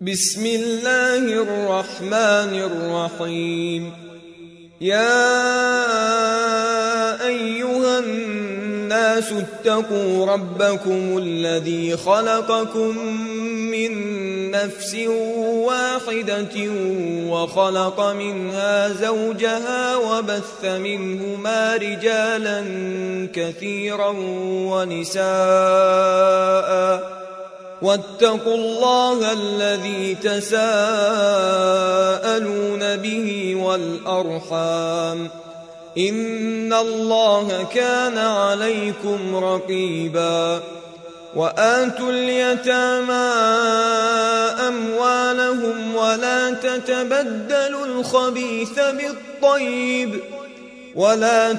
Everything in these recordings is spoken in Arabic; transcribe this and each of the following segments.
بسم الله الرحمن الرحيم. يا أيها الناس اتقوا ربكم الذي خلقكم من نفس واحدة وخلق منها زوجها وبث منهما رجالا كثيرا ونساء واتقوا الله الذي تساءلون به والأرحام إن الله كان عليكم رقيبا. وآتوا اليتامى أموالهم ولا تتبدلوا الخبيث بالطيب ولا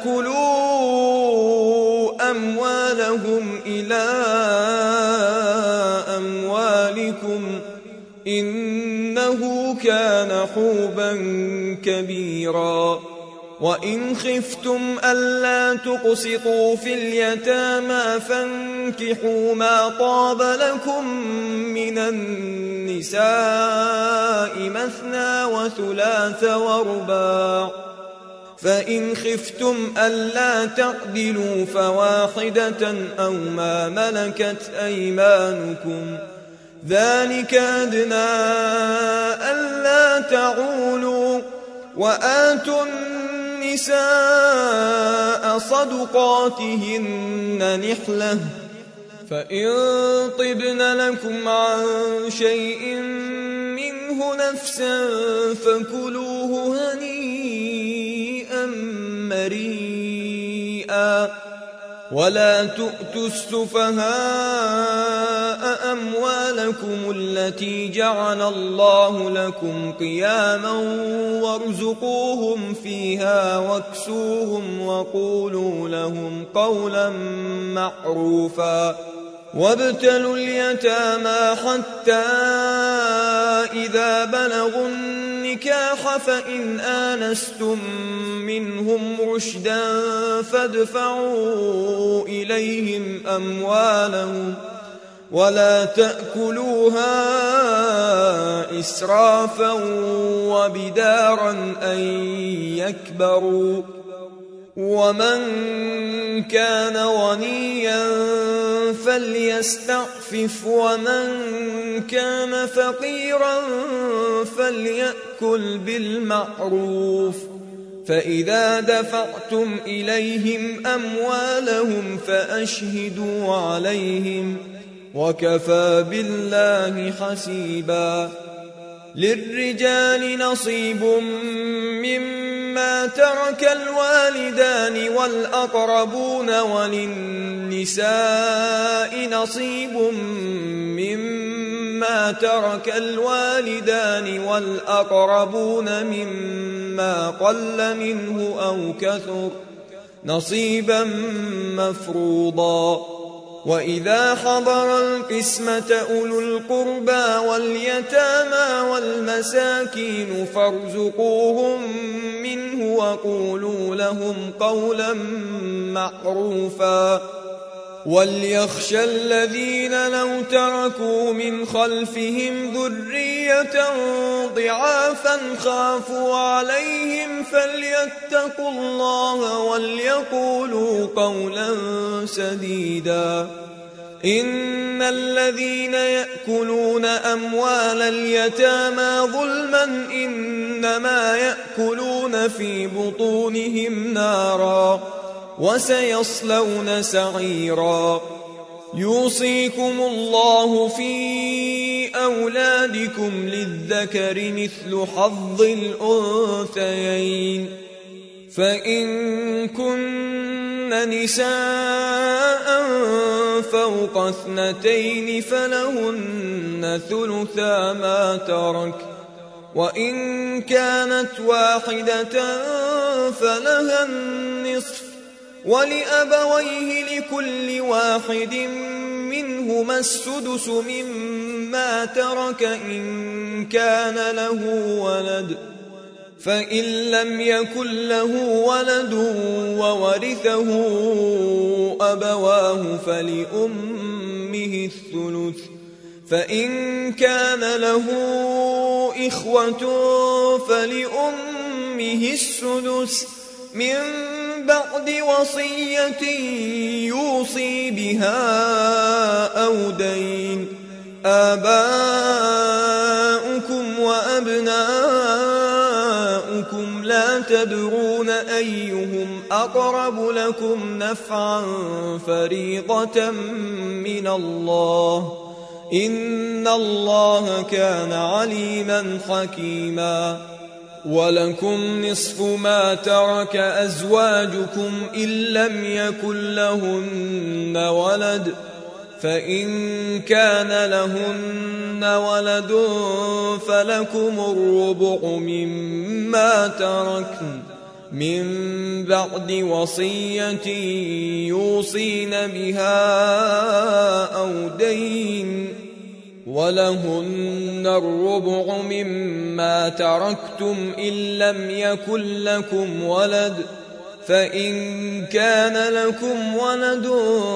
تأكلوا أموالهم إلى أموالكم إنه كان حوبا كبيرا. وإن خفتم ألا تقسطوا في اليتامى فانكحوا ما طاب لكم من النساء مثنى وثلاث ورباع، فإن خفتم ألا تعدلوا فواحدة أو ما ملكت أيمانكم ذلك أدنى ألا تعولوا. وآتوا النساء صدقاتهن نحلة، فإن طبن لكم عن شيء منه نفسا فكلوه هنيئا مريئا. ولا تؤتوا السفهاء أموالكم التي جعل الله لكم قياما وارزقوهم فيها واكسوهم وقولوا لهم قولا معروفا. وابتلوا اليتامى حتى إذا بلغوا النكاح فإن آنستم منهم رشدا فادفعوا إليهم أموالهم ولا تأكلوها إسرافا وبدارا أن يكبروا. ومن كان غنيا فليستعفف ومن كان فقيرا فليأكل بالمعروف. فإذا دفعتم إليهم أموالهم فأشهدوا عليهم وكفى بالله حسيبا. للرجال نصيب مما ترك الوالدان والأقربون وللنساء نصيب مما ترك الوالدان والأقربون مما قل منه أو كثر نصيبا مفروضا. وإذا حضر القسمة أولو القربى واليتامى والمساكين فارزقوهم منه وقولوا لهم قولا معروفا. وليخشى الذين لو تركوا من خلفهم ذرية ضعافا خافوا عليهم فليتقوا الله وليقولوا قولا سديدا. إن الذين يأكلون أموال اليتامى ظلما إنما يأكلون في بطونهم نارا وسيصلون سعيرا. يوصيكم الله في أولادكم للذكر مثل حظ الأنثيين، فإن كن نساء فوق 2 فلهن ثلثا ما ترك، وإن كانت واحدة فلها النصف، ولأبويه لكل واحد منهما السدس مما ترك إن كان له ولد، فإن لم يكن له ولد وورثه أبواه فلأمه الثلث، فإن كان له إخوة فلأمه السدس من بعد وصية يوصي بها أو دين. آباؤكم وأبناؤكم لا تدرون أيهم أقرب لكم نفعا فريضة من الله إن الله كان عليما حكيما. ولكم نصف ما ترك أزواجكم إن لم يكن لهن ولد، فإن كان لهن ولد فلكم الربع مما تركن من بعد وصية يوصين بها أو دين، ولهن الربع مما تركتم إن لم يكن لكم ولد، فإن كان لكم ولد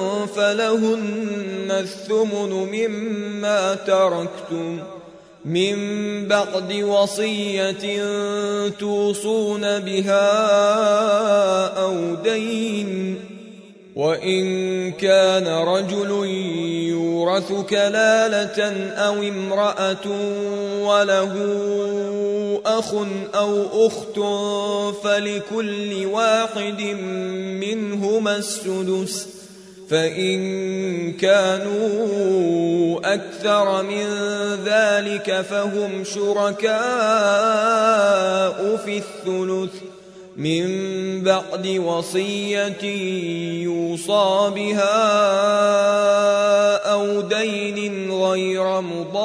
فلهن الثمن مما تركتم من بعد وصية توصون بها أو دين. وإن كان رجل يورث كلالة أو امرأة وله أخ أو أخت فلكل واحد منهما السدس، فإن كانوا أكثر من ذلك فهم شركاء في الثلث من بعد وصية يوصى بها أو دين غير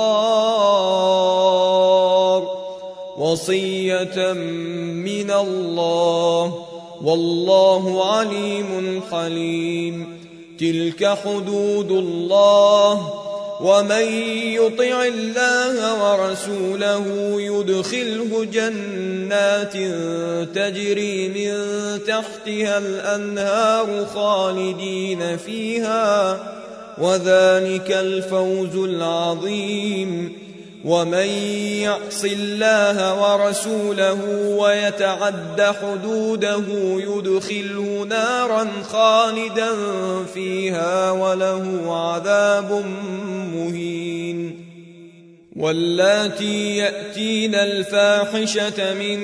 مضار، وصية من الله والله عليم حليم. تلك حدود الله، ومن يطع الله ورسوله يدخله جنات تجري من تحتها الأنهار خالدين فيها، وذلك الفوز العظيم. ومن يعص الله ورسوله ويتعد حدوده يدخله نارا خالدا فيها وله عذاب مهين. واللاتي يأتين الفاحشة من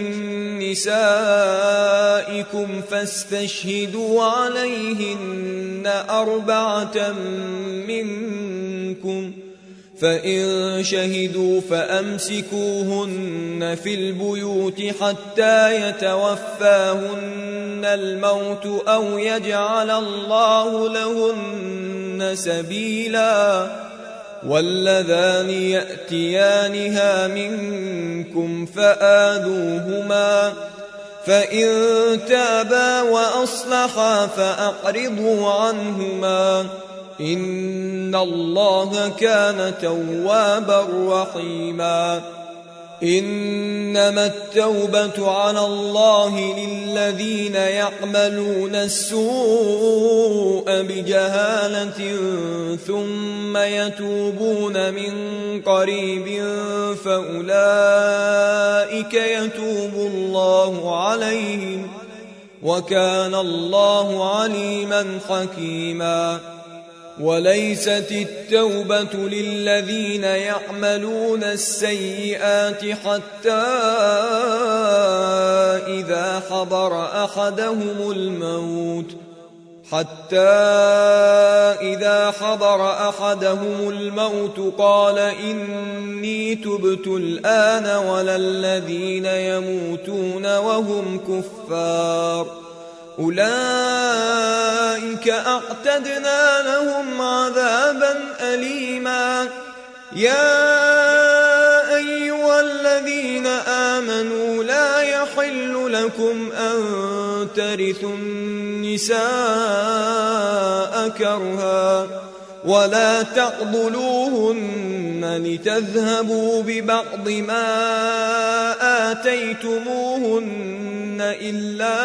نسائكم فاستشهدوا عليهن 4 منكم، فإن شهدوا فأمسكوهن في البيوت حتى يتوفاهن الموت أو يجعل الله لهن سبيلا. واللذان يأتيانها منكم فآذوهما، فإن تابا وأصلحا فأقرضوا عنهما إن الله كان توابا رحيما. إنما التوبة على الله للذين يعملون السوء بجهالة ثم يتوبون من قريب فأولئك يتوب الله عليهم، وكان الله عليما حكيما. وليست التوبة للذين يعملون السيئات حتى إذا حضر أحدهم الموت قال إني تبت الآن ولا الذين يموتون وهم كفار أولئك أعتدنا لهم عذابا أليما. يا أيها الذين آمنوا لا يحل لكم أن ترثوا النساء كرها ولا تعضلوهن لتذهبوا ببعض ما آتيتموهن إلا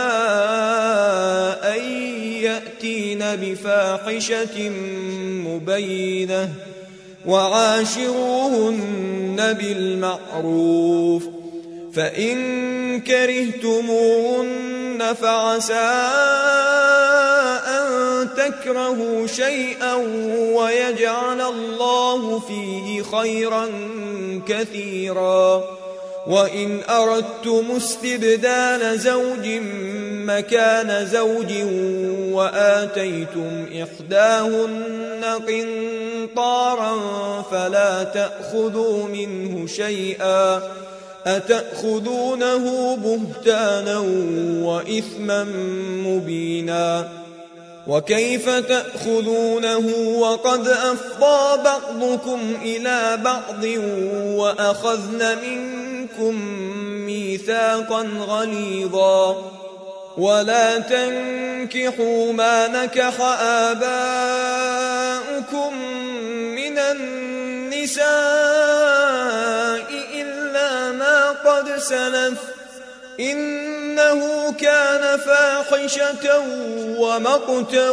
أن يأتين بفاحشة مبينة وعاشروهن بالمعروف، فإن كرهتموهن فعسى أن تكرهوا شيئا ويجعل الله فيه خيرا كثيرا. وإن أردتم استبدال زوج مكان زوج وآتيتم إحداهن قنطارا فلا تأخذوا منه شيئا، أتأخذونه بهتانا وإثما مبينا. وكيف تأخذونه وقد أفضى بعضكم إلى بعض وأخذن منكم ميثاقا غليظا. ولا تنكحوا ما نكح آباؤكم من النساء إلا ما قد سلف، إنه كان فاحشة ومقتا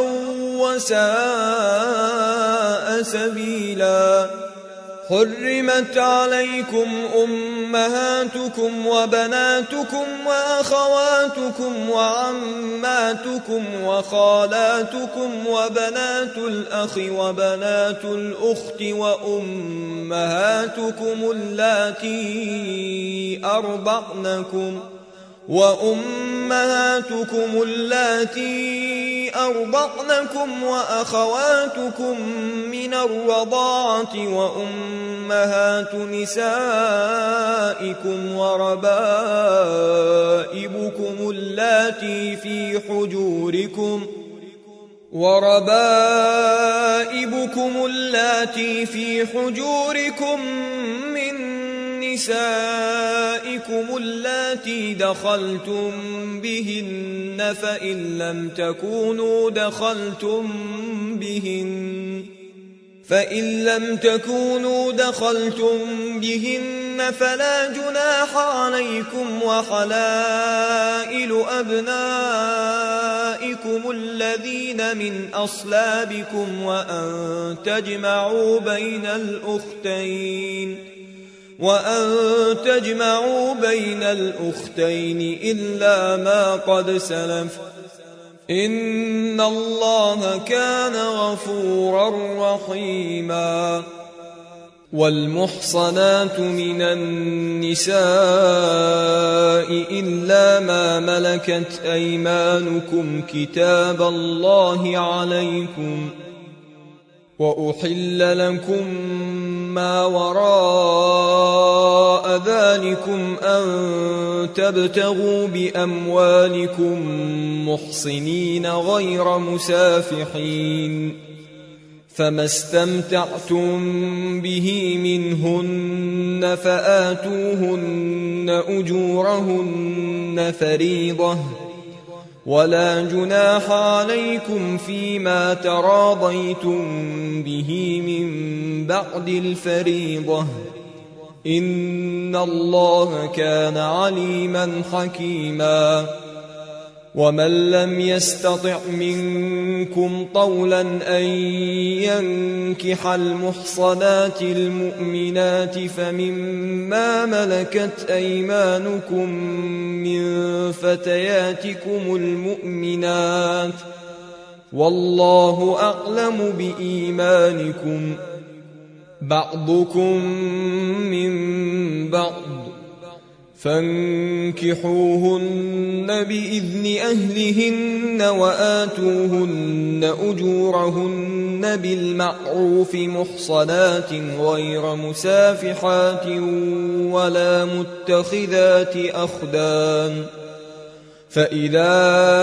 وساء سبيلا. حرمت عليكم أمهاتكم وبناتكم وأخواتكم وعماتكم وخالاتكم وبنات الأخ وبنات الأخت وأمهاتكم اللاتي أرضعنكم وأخواتكم من الرضاعة وأمهات نسائكم وربائبكم اللاتي في حجوركم من نسائكم اللاتي دخلتم بهن، فإن لم تكونوا دخلتم بهن فلا جناح عليكم. وحلائل أبنائكم الذين من أصلابكم وأن تجمعوا بين الأختين إلا ما قد سلف، إن الله كان غفورا رحيما. والمحصنات من النساء إلا ما ملكت أيمانكم كتاب الله عليكم، وأحل لكم ما وراء ذلكم أن تبتغوا بأموالكم محصنين غير مسافحين، فما استمتعتم به منهن فآتوهن أجورهن فريضة، ولا جناح عليكم فيما تراضيتم به من بعد الفريضة، إن الله كان عليما حكيما. ومن لم يستطع منكم طولا أن ينكح المحصنات المؤمنات فمما ملكت أيمانكم من فتياتكم المؤمنات، والله أعلم بإيمانكم، بعضكم من بعض، فانكحوهن بإذن أهلهن وآتوهن أجورهن بالمعروف محصنات غير مسافحات ولا متخذات أخدان، فإذا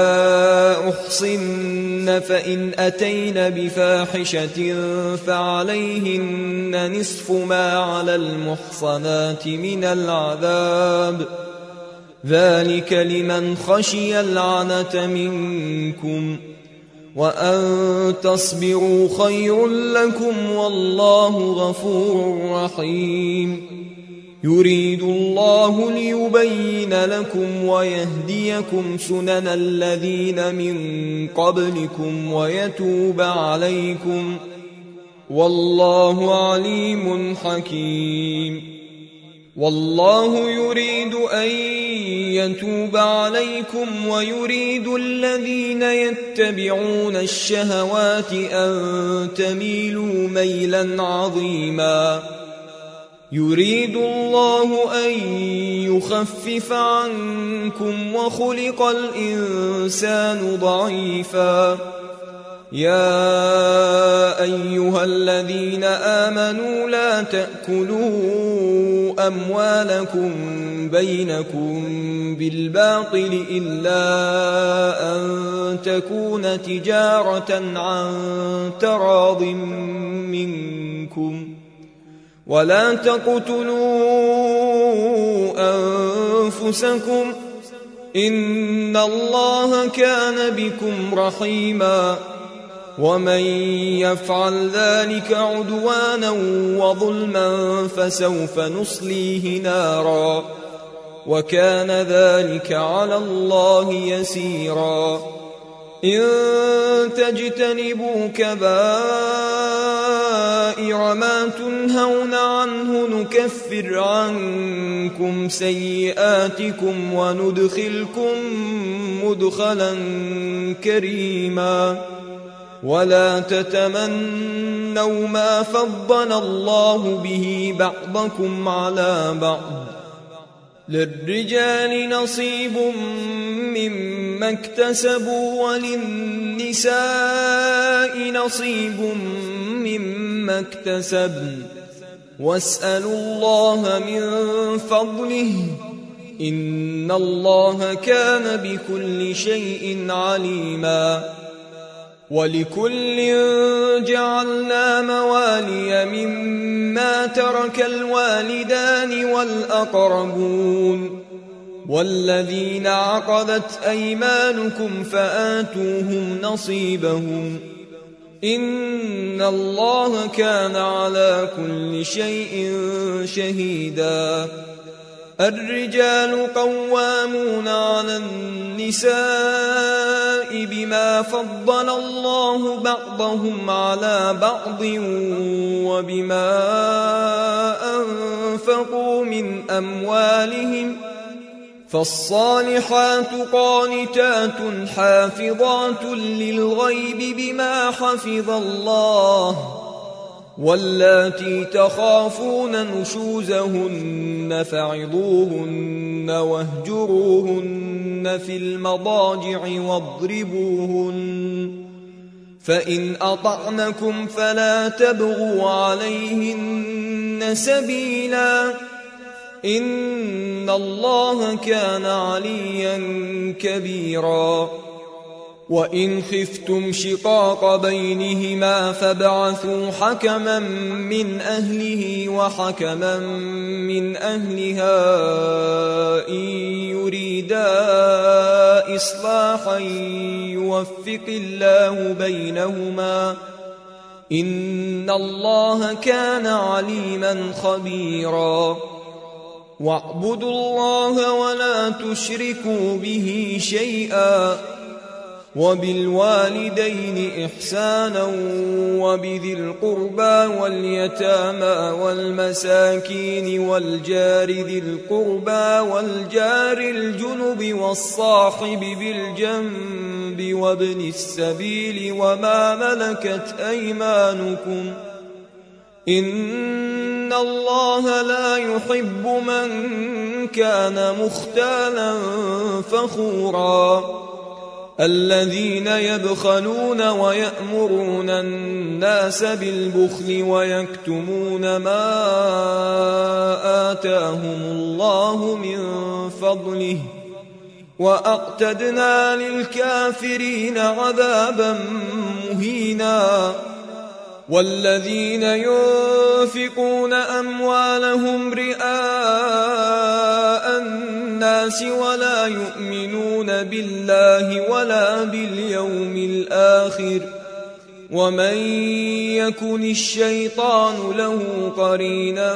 أحصن فإن أتين بفاحشة فعليهن نصف ما على المحصنات من العذاب، ذلك لمن خشي العنة منكم، وأن تصبروا خير لكم والله غفور رحيم. يريد الله ليبين لكم ويهديكم سنن الذين من قبلكم ويتوب عليكم، والله عليم حكيم. والله يريد أن يتوب عليكم ويريد الذين يتبعون الشهوات أن تميلوا ميلا عظيما. يريد الله أن يخفف عنكم وخلق الإنسان ضعيفا. يا أيها الذين آمنوا لا تأكلوا أموالكم بينكم بالباطل إلا أن تكون تجارة عن تراض منكم ولا تقتلوا أنفسكم إن الله كان بكم رحيما. ومن يفعل ذلك عدوانا وظلما فسوف نصليه نارا وكان ذلك على الله يسيرا. إن تجتنبوا كبائر ما تنهون عنه نكفر عنكم سيئاتكم وندخلكم مدخلا كريما. ولا تتمنوا ما فضل الله به بعضكم على بعض. للرجال نصيب مما اكتسبوا وللنساء نصيب مما اكتسبن واسألوا الله من فضله إن الله كان بكل شيء عليما. ولكل جعلنا موالي مما ترك الوالدان والأقربون والذين عقدت أيمانكم فآتوهم نصيبهم إن الله كان على كل شيء شهيدا. الرجال قوامون على النساء بما فضل الله بعضهم على بعض وبما أنفقوا من أموالهم. فالصالحات قانتات حافظات للغيب بما حفظ الله واللاتي تخافون نشوزهن فعظوهن واهجروهن في المضاجع واضربوهن فإن أطعنكم فلا تبغوا عليهن سبيلا إن الله كان عليا كبيرا. وإن خفتم شقاق بينهما فابعثوا حكما من أهله وحكما من أهلها إن يريدا إصلاحا يوفق الله بينهما إن الله كان عليما خبيرا. واعبدوا الله ولا تشركوا به شيئا وبالوالدين إحسانا وبذي القربى واليتامى والمساكين والجار ذي القربى والجار الجنب والصاحب بالجنب وابن السبيل وما ملكت أيمانكم إن الله لا يحب من كان مختالا فخورا. الذين يبخلون ويأمرون الناس بالبخل ويكتمون ما آتاهم الله من فضله وأعتدنا للكافرين عذابا مهينا. والذين ينفقون أموالهم رئاء الناس ولا يؤمنون بالله ولا باليوم الآخر ومن يكن الشيطان له قرينا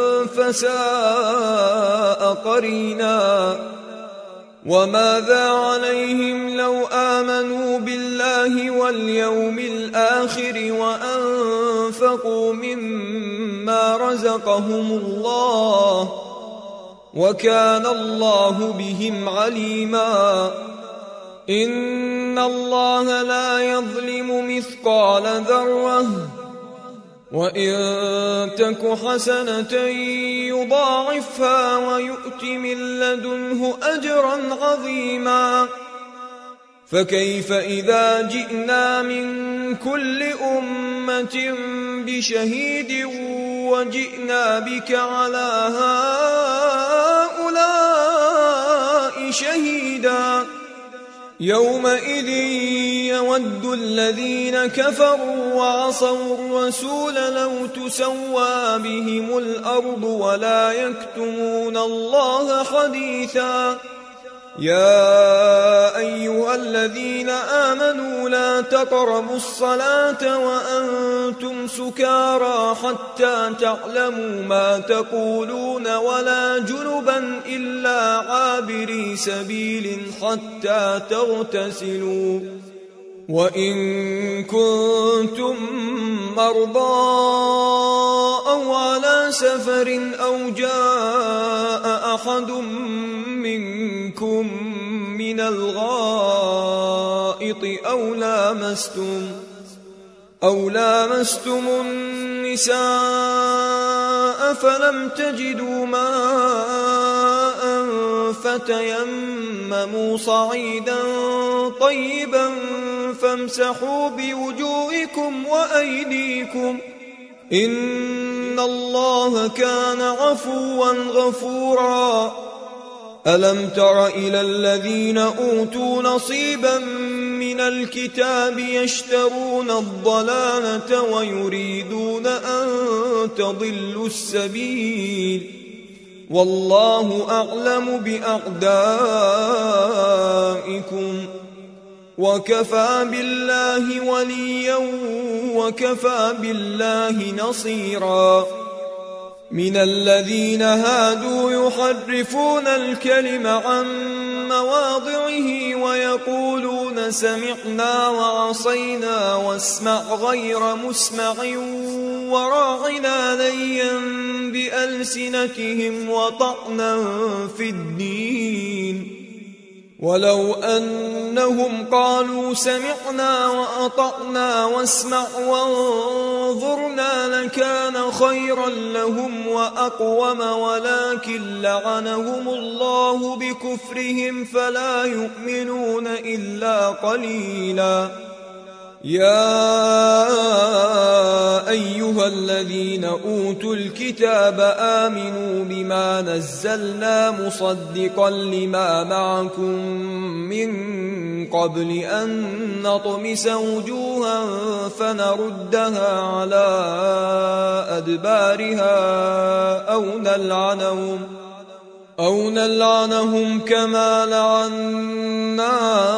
فساء قرينا. وماذا عليهم لو آمنوا بالله واليوم الآخر وأنفقوا أنفقوا مما رزقهم الله وكان الله بهم عليما إن الله لا يظلم مثقال ذرة وإن تك حسنة يضاعفها ويؤت من لدنه أجرا عظيما فكيف إذا جئنا من كل أمة بشهيد وجئنا بك على هؤلاء شهيدا يومئذ يود الذين كفروا وعصوا الرسول لو تسوى بهم الأرض ولا يكتمون الله حديثا يا أيها الذين آمنوا لا تقربوا الصلاة وأنتم سكارى حتى تعلموا ما تقولون ولا جنبا إلا عابري سبيل حتى تغتسلوا وإن كنتم مرضى أو على سفر أو جاء أحد منكم من الغائط أو لامستم النساء فلم تجدوا ماء فتيمموا صعيدا طيبا فامسحوا بوجوهكم وأيديكم إن الله كان عفوا غفورا ألم تر إلى الذين أوتوا نصيبا من الكتاب يشترون الضلالة ويريدون أن تضلوا السبيل والله أعلم بأعدائكم وكفى بالله وليا وكفى بالله نصيرا من الذين هادوا يحرفون الكلم عن مواضعه ويقولون سمعنا وعصينا واسمع غير مسمع وراعنا ليا بألسنتهم وطعنا في الدين ولو أنهم قالوا سمعنا وأطعنا واسمع وانظرنا لكان خيرا لهم وأقوم ولكن لعنهم الله بكفرهم فلا يؤمنون إلا قليلا يا أيها الذين أوتوا الكتاب آمنوا بما نزلنا مصدقا لما معكم من قبل أن نطمس وجوها فنردها على أدبارها أو نلعنهم كما لعنا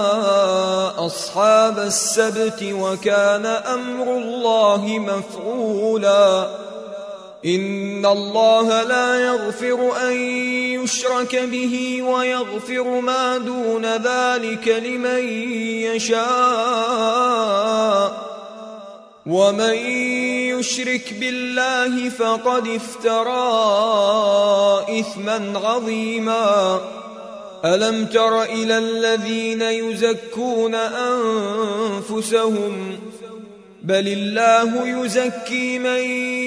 أصحاب السبت وكان أمر الله مفعولا إن الله لا يغفر أن يشرك به ويغفر ما دون ذلك لمن يشاء ومن يشرك بالله فقد افترى إثما عظيما ألم تر إلى الذين يزكون أنفسهم بل الله يزكي من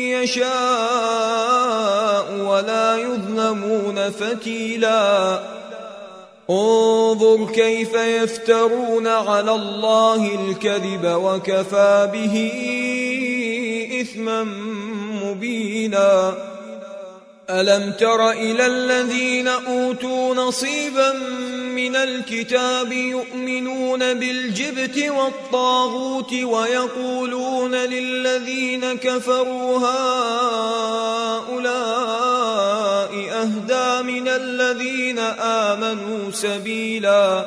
يشاء ولا يظلمون فتيلا انظر كيف يفترون على الله الكذب وكفى به إثما مبينا ألم تر إلى الذين أوتوا نصيبا من الكتاب يؤمنون بالجبت والطاغوت ويقولون للذين كفروا هؤلاء أهدى من الذين آمنوا سبيلا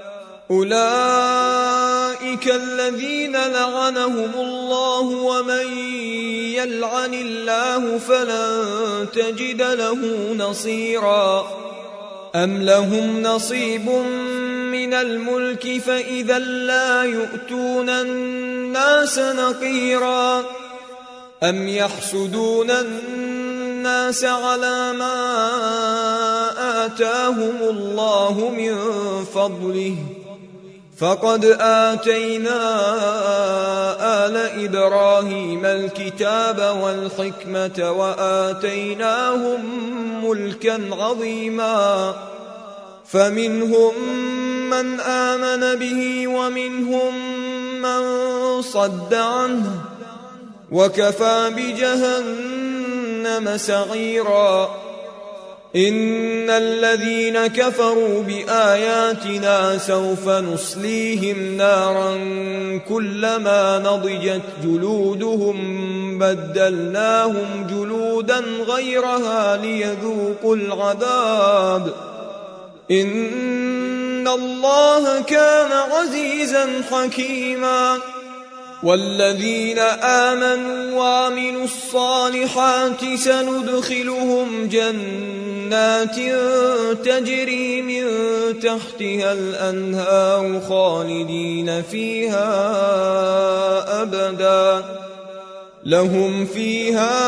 أولئك الذين لعنهم الله ومن يلعن الله فلن تجد له نصيرا أم لهم نصيب من الملك فإذا لا يؤتون الناس نقيرا أم يحسدون الناس على ما آتاهم الله من فضله فقد آتينا آل إبراهيم الكتاب والحكمة وآتيناهم ملكا عظيما فمنهم من آمن به ومنهم من صد عنه وكفى بجهنم سعيرا إن الذين كفروا بآياتنا سوف نصليهم نارا كلما نضجت جلودهم بدلناهم جلودا غيرها ليذوقوا العذاب إن الله كان عزيزا حكيما والذين آمنوا وعملوا الصالحات سندخلهم جنات تجري من تحتها الأنهار خالدين فيها أبدا لهم فيها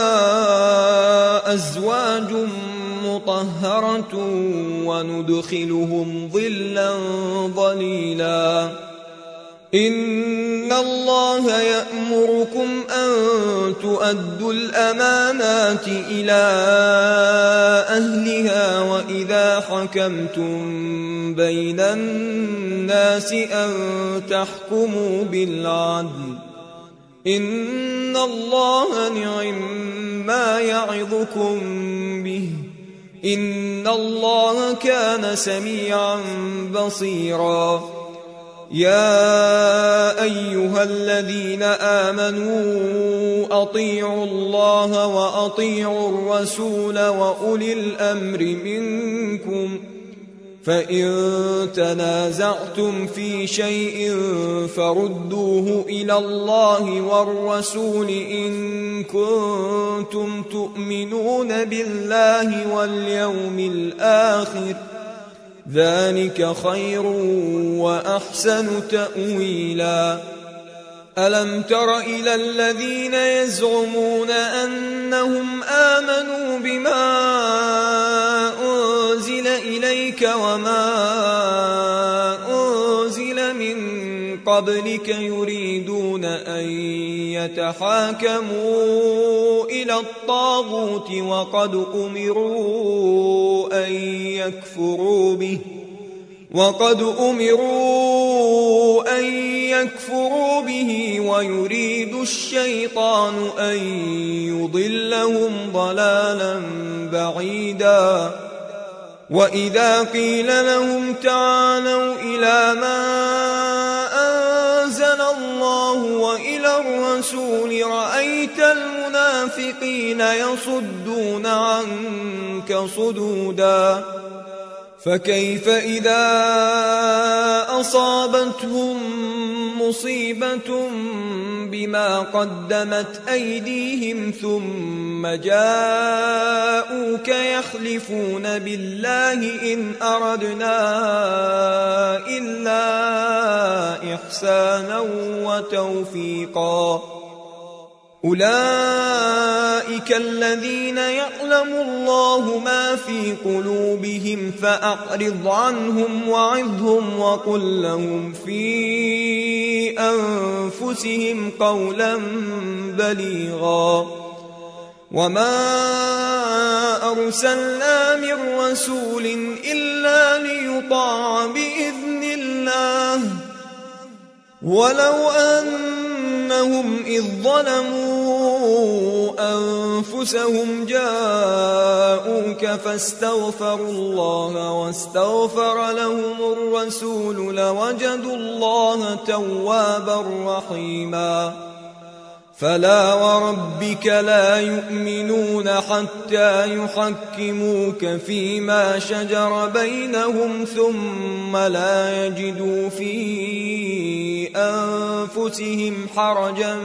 أزواج مطهرة وندخلهم ظلا ظليلا إن الله يأمركم أن تؤدوا الأمانات إلى أهلها وإذا حكمتم بين الناس أن تحكموا بالعدل إن الله نعم ما يعظكم به إن الله كان سميعا بصيرا يا أيها الذين آمنوا أطيعوا الله وأطيعوا الرسول وأولي الأمر منكم فإن تنازعتم في شيء فردوه إلى الله والرسول إن كنتم تؤمنون بالله واليوم الآخر ذلك خير وأحسن تأويلا ألم تر إلى الذين يزعمون أنهم آمنوا بما أنزل إليك وما أنزل من قبلك يريدون أن يتحاكموا إلى الطاغوت وقد أمروا أن يكفروا به ويريد الشيطان أن يضلهم ضلالا بعيدا وإذا قيل لهم تعالوا إلى ما أنزل الله وإلى الرسول رأيت المنافقين يصدون عنك صدودا فكيف إذا أصابتهم مصيبة بما قدمت أيديهم ثم جاءوك يحلفون بالله إن أردنا إلا إحسانا وتوفيقا أولئك الذين يعلم الله ما في قلوبهم فأعرض عنهم وعظهم وقل لهم في أنفسهم قولا بليغا وما أرسلنا من رسول إلا ليطاع بإذن الله ولو أنهم إذ ظلموا أنفسهم جاءوك فاستغفروا الله واستغفر لهم الرسول لوجدوا الله توابا رحيما فلا وربك لا يؤمنون حتى يحكموك فيما شجر بينهم ثم لا يجدوا في أنفسهم حرجا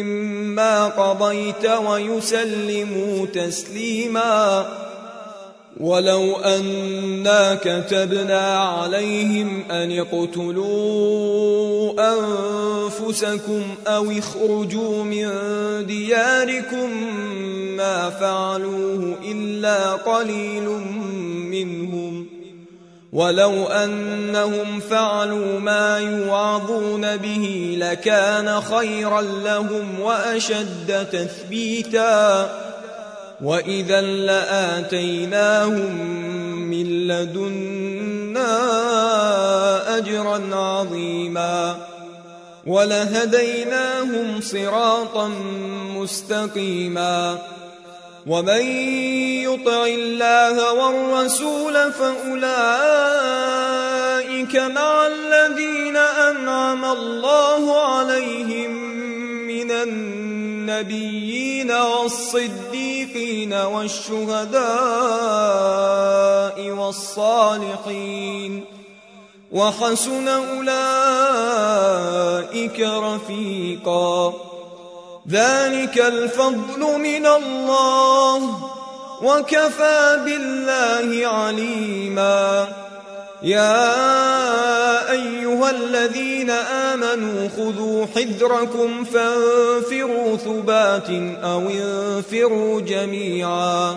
مما قضيت ويسلموا تسليما ولو أنا كتبنا عليهم أن اقتلوا أنفسكم أو اخرجوا من دياركم ما فعلوه إلا قليل منهم، ولو أنهم فعلوا ما يوعظون به لكان خيرا لهم وأشد تثبيتا، وإذا لآتيناهم من لدنا أجرا عظيما ولهديناهم صراطا مستقيما. ومن يطع الله والرسول فأولئك مع الذين أنعم الله عليهم من النبيين والصديقين والشهداء والصالحين، وحسن أولئك رفيقا. ذلك الفضل من الله وكفى بالله عليما. يا أيها الذين آمنوا خذوا حذركم فانفروا ثبات أو انفروا جميعا.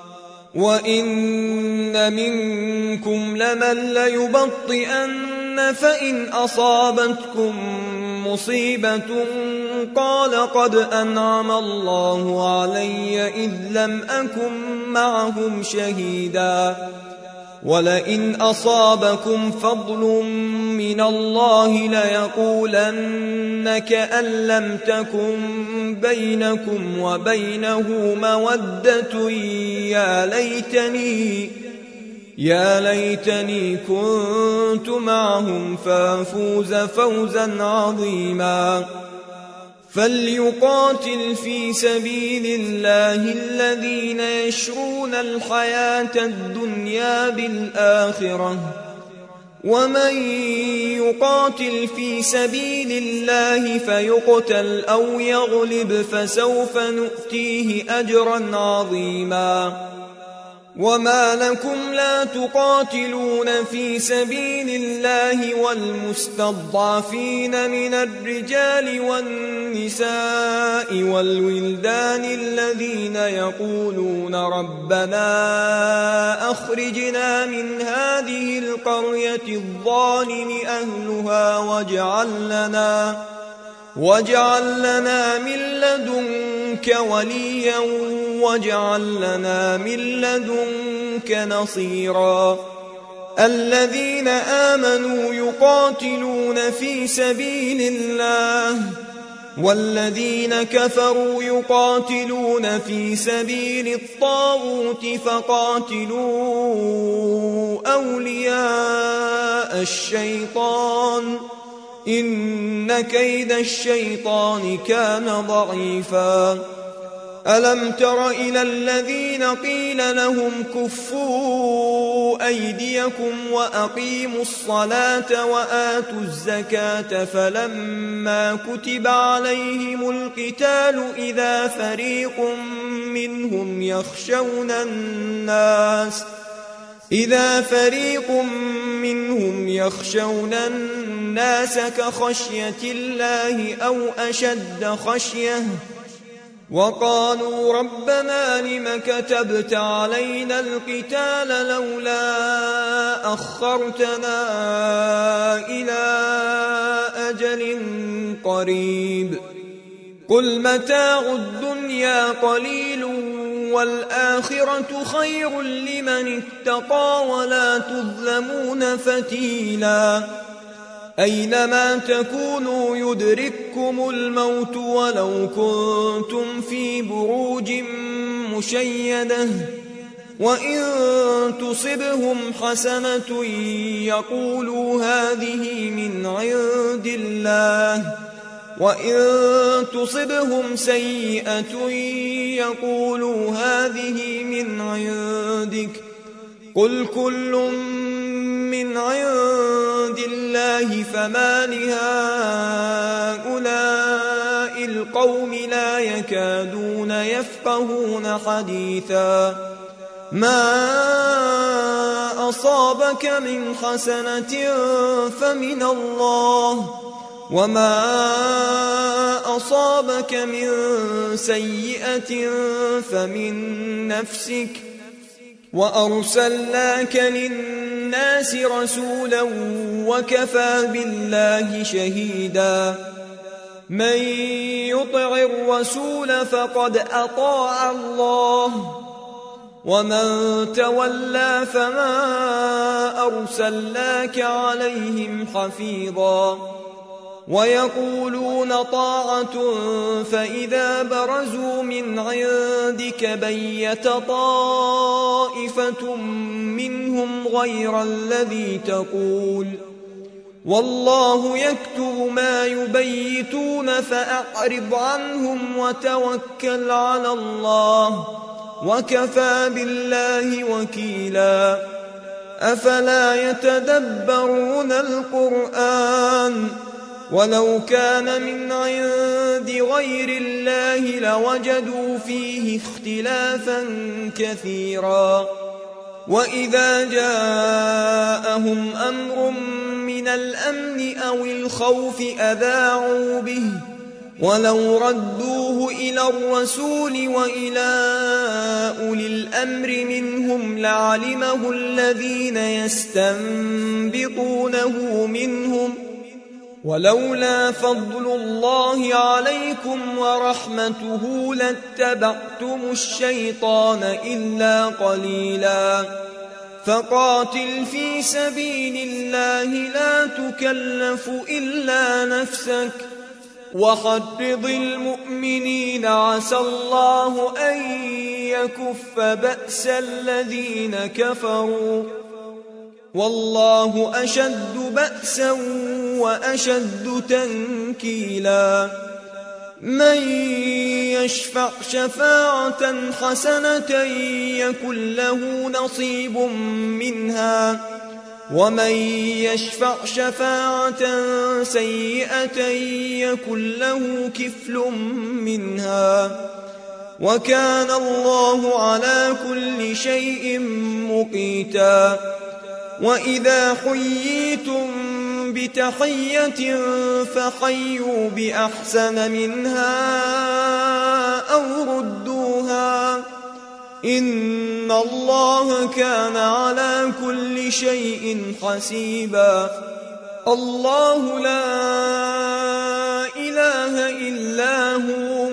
وإن منكم لمن ليبطئن فإن أصابتكم مصيبة قال قد أنعم الله علي إذ لم أكن معهم شهيدا. ولئن أصابكم فضل من الله ليقولن كأن لم تكن بينكم وبينه مودة يا ليتني كنت معهم فافوز فوزا عظيما. فليقاتل في سبيل الله الذين يشرون الحياة الدنيا بالآخرة، ومن يقاتل في سبيل الله فيقتل أو يغلب فسوف نؤتيه أجرا عظيما. وما لكم لا تقاتلون في سبيل الله والمستضعفين من الرجال والنساء والولدان الذين يقولون ربنا أخرجنا من هذه القرية الظالم أهلها واجعل لنا من لدنك وليا واجعل لنا من لدنك نصيرا. الذين آمنوا يقاتلون في سبيل الله والذين كفروا يقاتلون في سبيل الطاغوت فقاتلوا أولياء الشيطان إن كيد الشيطان كان ضعيفا. ألم تر إلى الذين قيل لهم كفوا أيديكم وأقيموا الصلاة وآتوا الزكاة فلما كتب عليهم القتال إذا فريق منهم يخشون الناس كخشية الله أو أشد خشية وقالوا ربنا لم كتبت علينا القتال لولا أخرتنا إلى أجل قريب قل متاع الدنيا قليل والآخرة خير لمن اتقى ولا تظلمون فتيلا. أينما تكونوا يدرككم الموت ولو كنتم في بروج مشيدة وإن تصبهم حسنة يقولوا هذه من عند الله وإن تصبهم سيئة يقولوا هذه من عندك قل كل من عند الله فما لهؤلاء القوم لا يكادون يفقهون حديثا. ما أصابك من حسنة فمن الله، وما أصابك من سيئة فمن نفسك، وأرسلناك للناس رسولا وكفى بالله شهيدا. من يطع الرسول فقد أطاع الله، ومن تولى فما أرسلناك عليهم حفيظا. ويقولون طاعة فإذا برزوا من عندك بيت طائفة منهم غير الذي تقول، والله يكتب ما يبيتون فأعرض عنهم وتوكل على الله، وكفى بالله وكيلا. أفلا يتدبرون القرآن؟ ولو كان من عند غير الله لوجدوا فيه اختلافا كثيرا. وإذا جاءهم أمر من الأمن أو الخوف أذاعوا به، ولو ردوه إلى الرسول وإلى أولي الأمر منهم لعلمه الذين يستنبطونه منهم، ولولا فضل الله عليكم ورحمته لاتبعتم الشيطان إلا قليلا. فقاتل في سبيل الله لا تكلف إلا نفسك، وحرض المؤمنين عسى الله أن يكف بأس الذين كفروا، والله أشد بأسا وأشد تنكيلا. من يشفع شفاعة حسنة يكن له نصيب منها، ومن يشفع شفاعة سيئة يكن له كفل منها، وكان الله على كل شيء مقيتا. وإذا حييتم بتحية فحيوا بأحسن منها أو ردوها، إن الله كان على كل شيء حسيبا. الله لا إله إلا هو،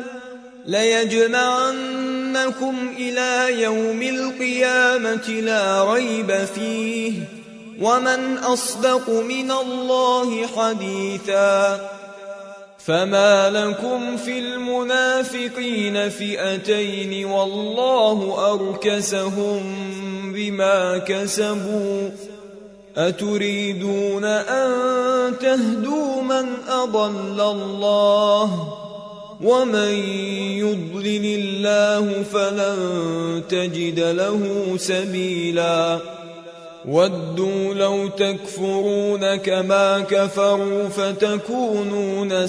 ليجمعنكم إلى يوم القيامة لا ريب فيه، ومن أصدق من الله حديثا. فما لكم في المنافقين فئتين والله أركسهم بما كسبوا، أتريدون أن تهدوا من أضل الله، ومن يضلل الله فلن تجد له سبيلا. ودوا لو تكفرون كما كفروا فتكونون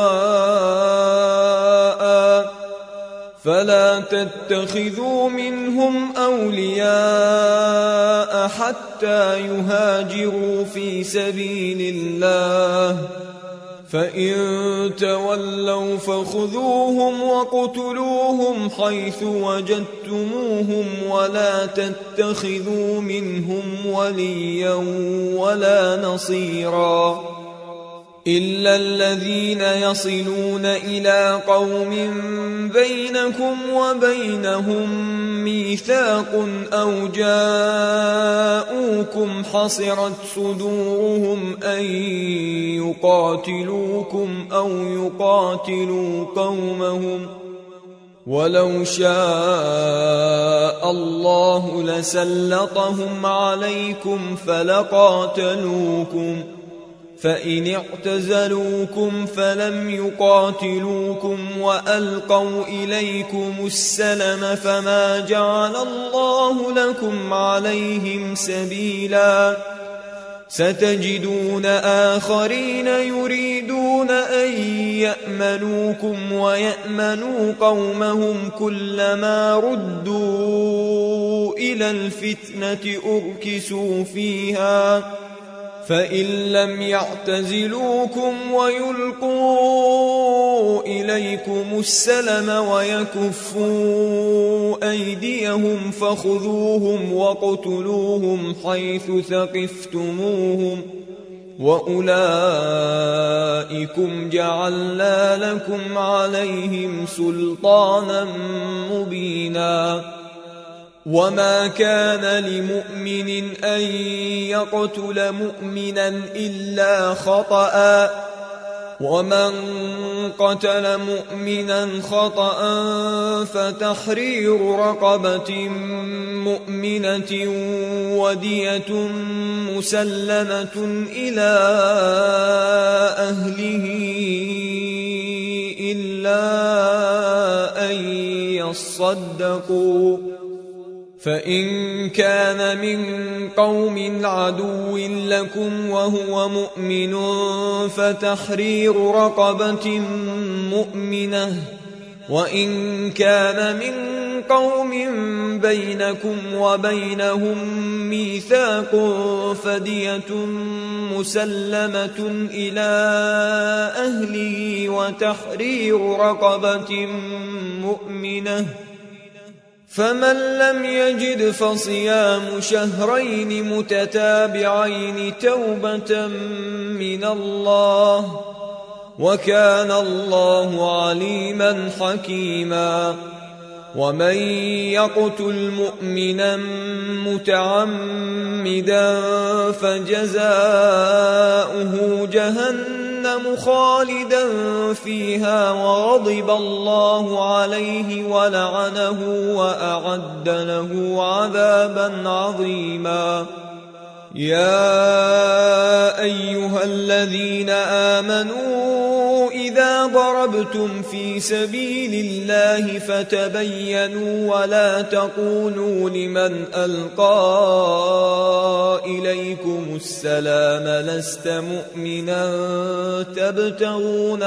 سواء، فلا تتخذوا منهم أولياء حتى يهاجروا في سبيل الله، فإن تولوا فخذوهم وقتلوهم حيث وجدتموهم، ولا تتخذوا منهم وليا ولا نصيرا، إلا الذين يصلون إلى قوم بينكم وبينهم ميثاق أو جاءوكم حصرت صدورهم أن يقاتلوكم أو يقاتلوا قومهم، ولو شاء الله لسلطهم عليكم فلقاتلوكم، فإن اعتزلوكم فلم يقاتلوكم وألقوا إليكم السلم فما جعل الله لكم عليهم سبيلا، ستجدون آخرين يريدون أن يأمنوكم ويأمنوا قومهم كلما ردوا إلى الفتنة أركسوا فيها فإن لم يعتزلوكم ويلقوا إليكم السلم ويكفوا أيديهم فخذوهم واقتلوهم حيث ثقفتموهم وأولئكم جعلنا لكم عليهم سلطانا مبينا وما كان لمؤمن أن يقتل مؤمنا إلا خطأ ومن قتل مؤمنا خطأ فتحرير رقبة مؤمنة ودية مسلمة إلى أهله إلا أن يصدقوا فإن كان من قوم عدو لكم وهو مؤمن فتحرير رقبة مؤمنة وإن كان من قوم بينكم وبينهم ميثاق فدية مسلمة إلى أهله وتحرير رقبة مؤمنة فمن لم يجد فصيام شهرين متتابعين توبة من الله وكان الله عليما حكيما ومن يقتل مؤمنا متعمدا فجزاؤه جهنم خالدا فيها وغضب الله عليه ولعنه وأعد له عذابا عظيما يا أيها الذين آمنوا إذا ضربتم في سبيل الله فتبينوا ولا تقولوا لمن ألقى إليكم السلام لست مؤمنا تبتغون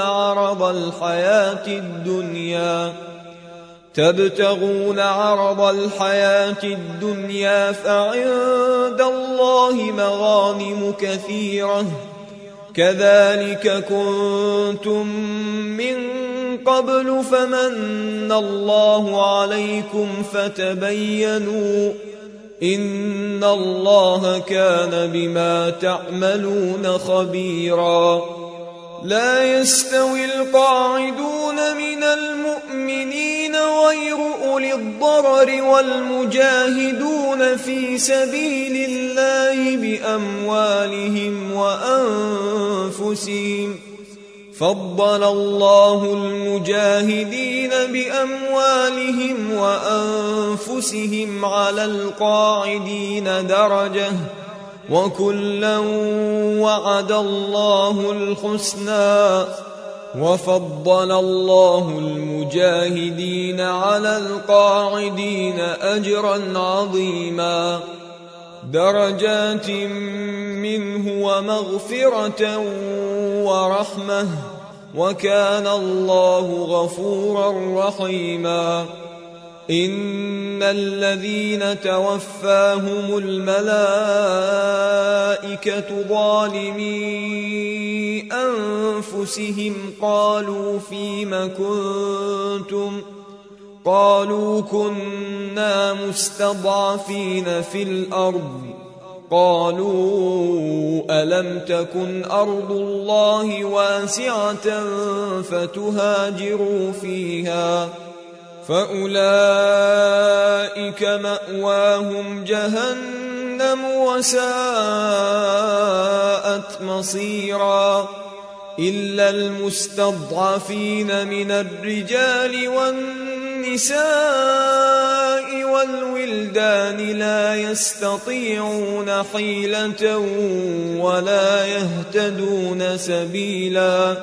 عرض الحياة الدنيا فعند الله مغانم كثيرة كذلك كنتم من قبل فمن الله عليكم فتبينوا إن الله كان بما تعملون خبيرا لا يستوي القاعدون من المؤمنين غير أولي الضرر والمجاهدون في سبيل الله بأموالهم وأنفسهم فضل الله المجاهدين بأموالهم وأنفسهم على القاعدين درجة وكلا وعد الله الحسنى وفضل الله المجاهدين على القاعدين أجرا عظيما درجات منه ومغفرة ورحمة وكان الله غفورا رحيما إن الذين توفاهم الملائكة ظالمي أنفسهم قالوا فيم كنتم قالوا كنا مستضعفين في الأرض قالوا ألم تكن أرض الله واسعة فتهاجروا فيها فأولئك مأواهم جهنم وساءت مصيرا إلا المستضعفين من الرجال والنساء والولدان لا يستطيعون حيلة ولا يهتدون سبيلا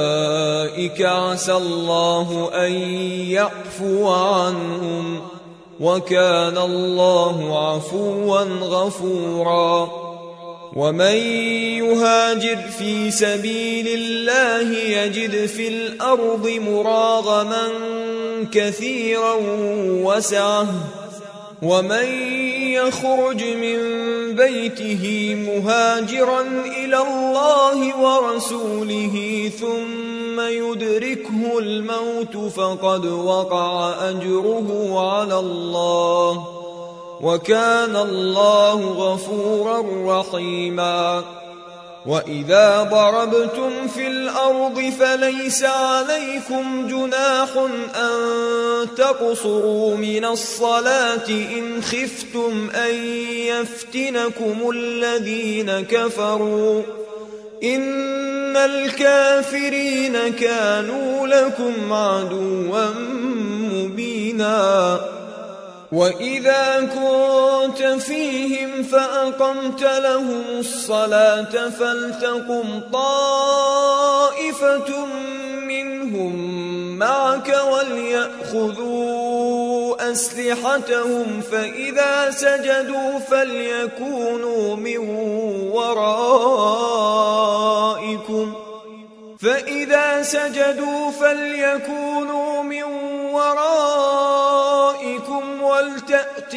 فأولئك عسى الله أن يعفو عنهم وكان الله عفوا غفورا. ومن يهاجر في سبيل الله يجد في الأرض مراغما كثيرا وسعة، ومن يخرج من بيته مهاجرا إلى الله ورسوله ثم يدركه الموت فقد وقع أجره على الله، وكان الله غفورا رحيما. وإذا ضربتم في الأرض فليس عليكم جناح أن تقصروا من الصلاة إن خفتم أن يفتنكم الذين كفروا، إن الكافرين كانوا لكم عدوا مبينا. وإذا كنت فيهم فأقمت لهم الصلاة فلتقم طائفة منهم معك وليأخذوا أسلحتهم فإذا سجدوا فليكونوا من ورائكم ولتأت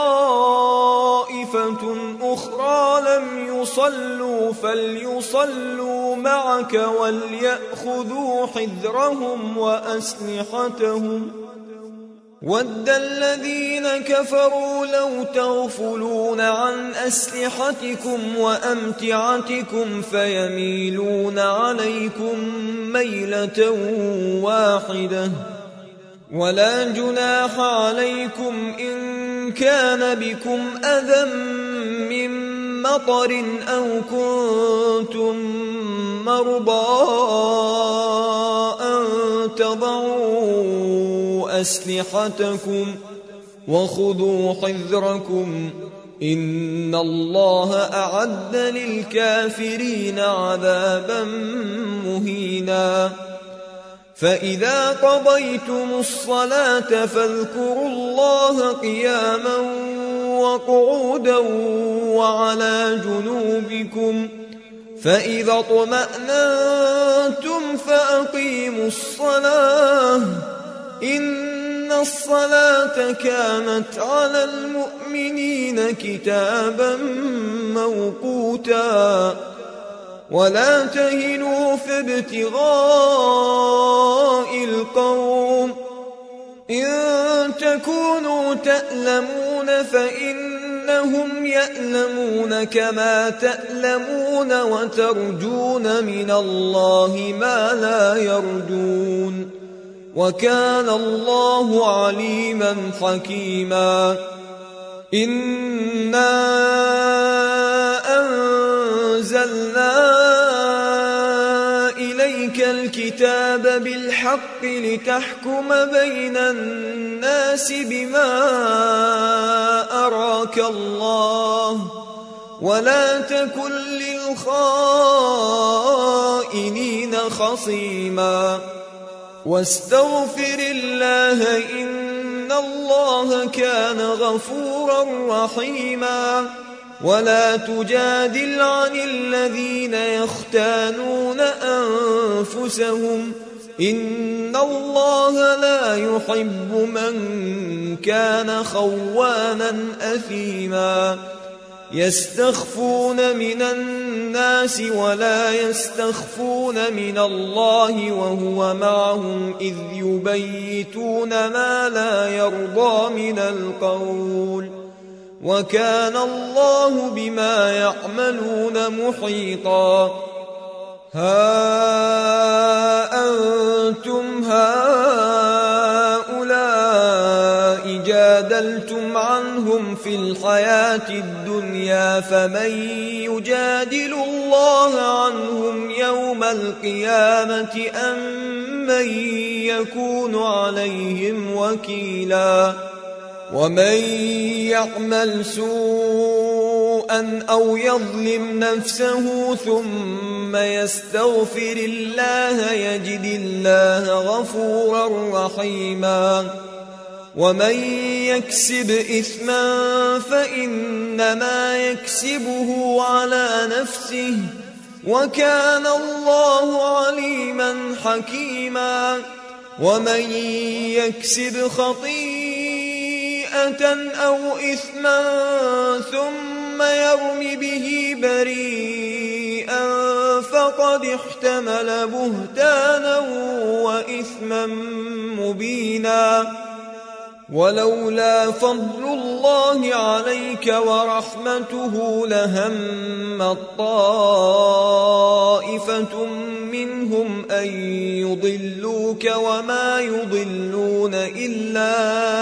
طائفة أخرى لم يصلوا فليصلوا معك وليأخذوا حذرهم وأسلحتهم. ود الذين كفروا لو تغفلون عن أسلحتكم وأمتعتكم فيميلون عليكم ميلة واحدة. ولا جناح عليكم إن كان بكم أذى من مطر أو كنتم مرضى أن تضعوا أسلحتكم وخذوا حذركم إن الله أعد للكافرين عذابا مهينا. فإذا قضيتم الصلاة فاذكروا الله قياما وقعودا وعلى جنوبكم، فإذا اطمأننتم فأقيموا الصلاة إن الصلاة كانت على المؤمنين كتابا موقوتا. ولا تهنوا في ابتغاء القوم إن تكونوا تألمون فإنهم يألمون كما تألمون وترجون من الله ما لا يرجون، وكان الله عليما حكيما. إنا أنزلنا إليك الكتاب بالحق لتحكم بين الناس بما أراك الله ولا تكن للخائنين خصيما. واستغفر الله إن الله كان غفورا رحيما. ولا تجادل عن الذين يختانون أنفسهم إن الله لا يحب من كان خوانا أثيما. يستخفون من الناس ولا يستخفون من الله وهو معهم إذ يبيتون ما لا يرضى من القول، وكان الله بما يعملون محيطا. ها أنتم هؤلاء جادلتم عنهم في الحياة الدنيا فمن يجادل الله عنهم يوم القيامة أم من يكون عليهم وكيلا. ومن يعمل سوءا أو يظلم نفسه ثم يستغفر الله يجد الله غفورا رحيما. ومن يكسب إثما فإنما يكسبه على نفسه وكان الله عليما حكيما ومن يكسب خطيئة أو إثما ثم يرم به بريئا فقد احتمل بهتانا وإثما مبينا ولولا فضل الله عليك ورحمته لهم طائفة منهم أن يضلوك وما يضلون إلا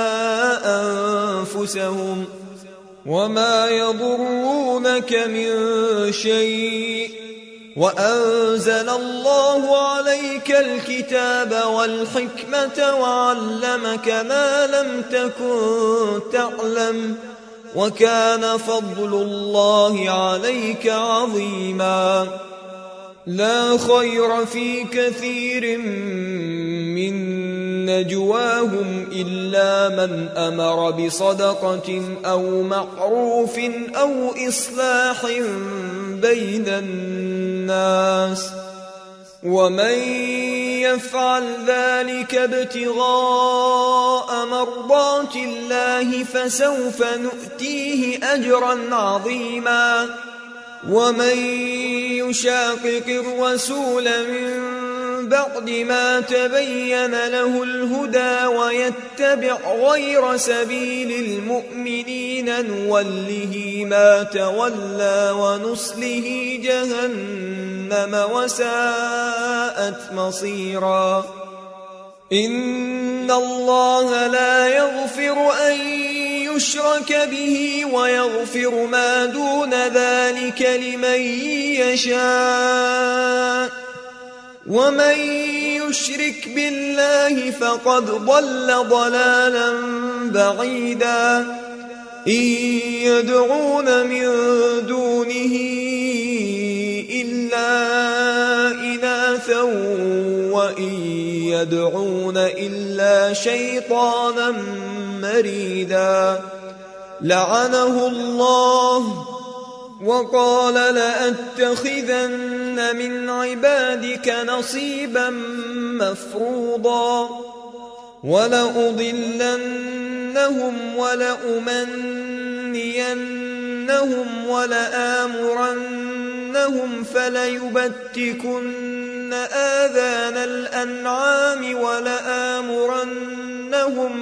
أنفسهم وما يضرونك من شيء وأنزل الله عليك الكتاب والحكمة وعلمك ما لم تكن تعلم وكان فضل الله عليك عظيما لا خير في كثير من نجواهم إلا من أمر بصدقة أو معروف أو إصلاح بين الناس ومن يفعل ذلك ابتغاء مرضات الله فسوف نؤتيه أجرا عظيما ومن يشاقق الرسول من بعد ما تبين له الهدى ويتبع غير سبيل المؤمنين نوله ما تولى ونصله جهنم وساءت مصيرا إن الله لا يغفر أن يشرك به ويغفر ما دون ذلك لمن يشاء ومن يشرك بالله فقد ضل ضلالا بعيدا إن يدعون من دونه إلا إناثا وإن يدعون إلا شيطانا مريدا لعنه الله وقال لأتخذن من عبادك نصيبا مفروضا ولأضلنهم ولأمنينهم ولآمرنهم فليبتكن آذان الأنعام ولآمرنهم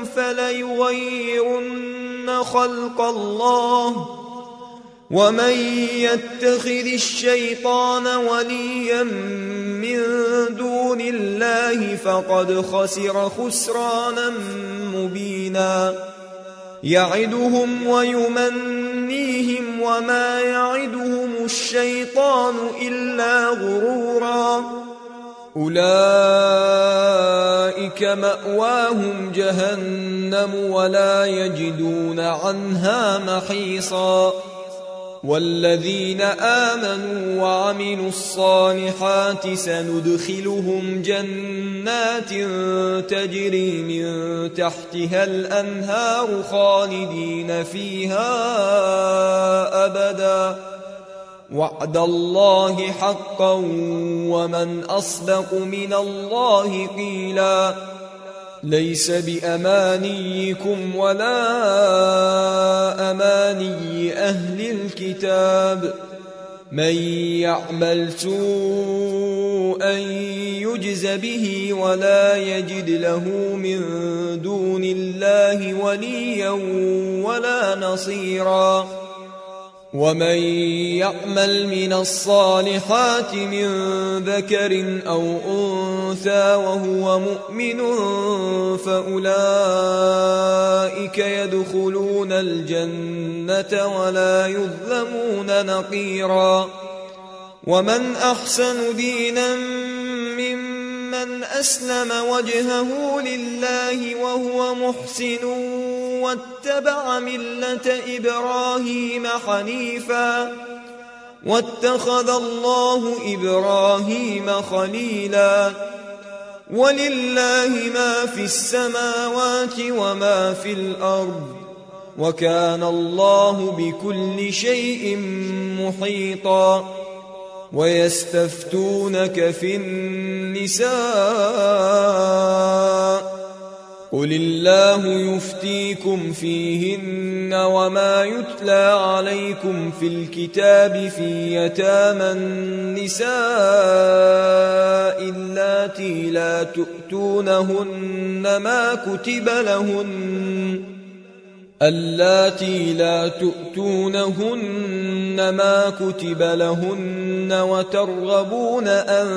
فليغيرن خلق الله ومن يتخذ الشيطان وليا من دون الله فقد خسر خسرانا مبينا يعدهم ويمنيهم وما يعدهم الشيطان إلا غرورا أولئك مأواهم جهنم ولا يجدون عنها محيصا والذين آمنوا وعملوا الصالحات سندخلهم جنات تجري من تحتها الأنهار خالدين فيها أبدا وعد الله حقا ومن أصدق من الله قيلا ليس بأمانيكم ولا أماني أهل الكتاب من يعمل سوءا يجز به ولا يجد له من دون الله وليا ولا نصيرا ومن يعمل من الصالحات من ذكر أو أنثى وهو مؤمن فأولئك يدخلون الجنة ولا يظلمون نقيرا ومن أحسن دينا ممن أسلم وجهه لله وهو محسن واتبع ملة إبراهيم حنيفا واتخذ الله إبراهيم خليلا ولله ما في السماوات وما في الأرض وكان الله بكل شيء محيطا ويستفتونك في النساء قل الله يفتيكم فيهن وما يتلى عليكم في الكتاب في يتامى النساء اللاتي لا تؤتونهن ما كتب لهن وترغبون أن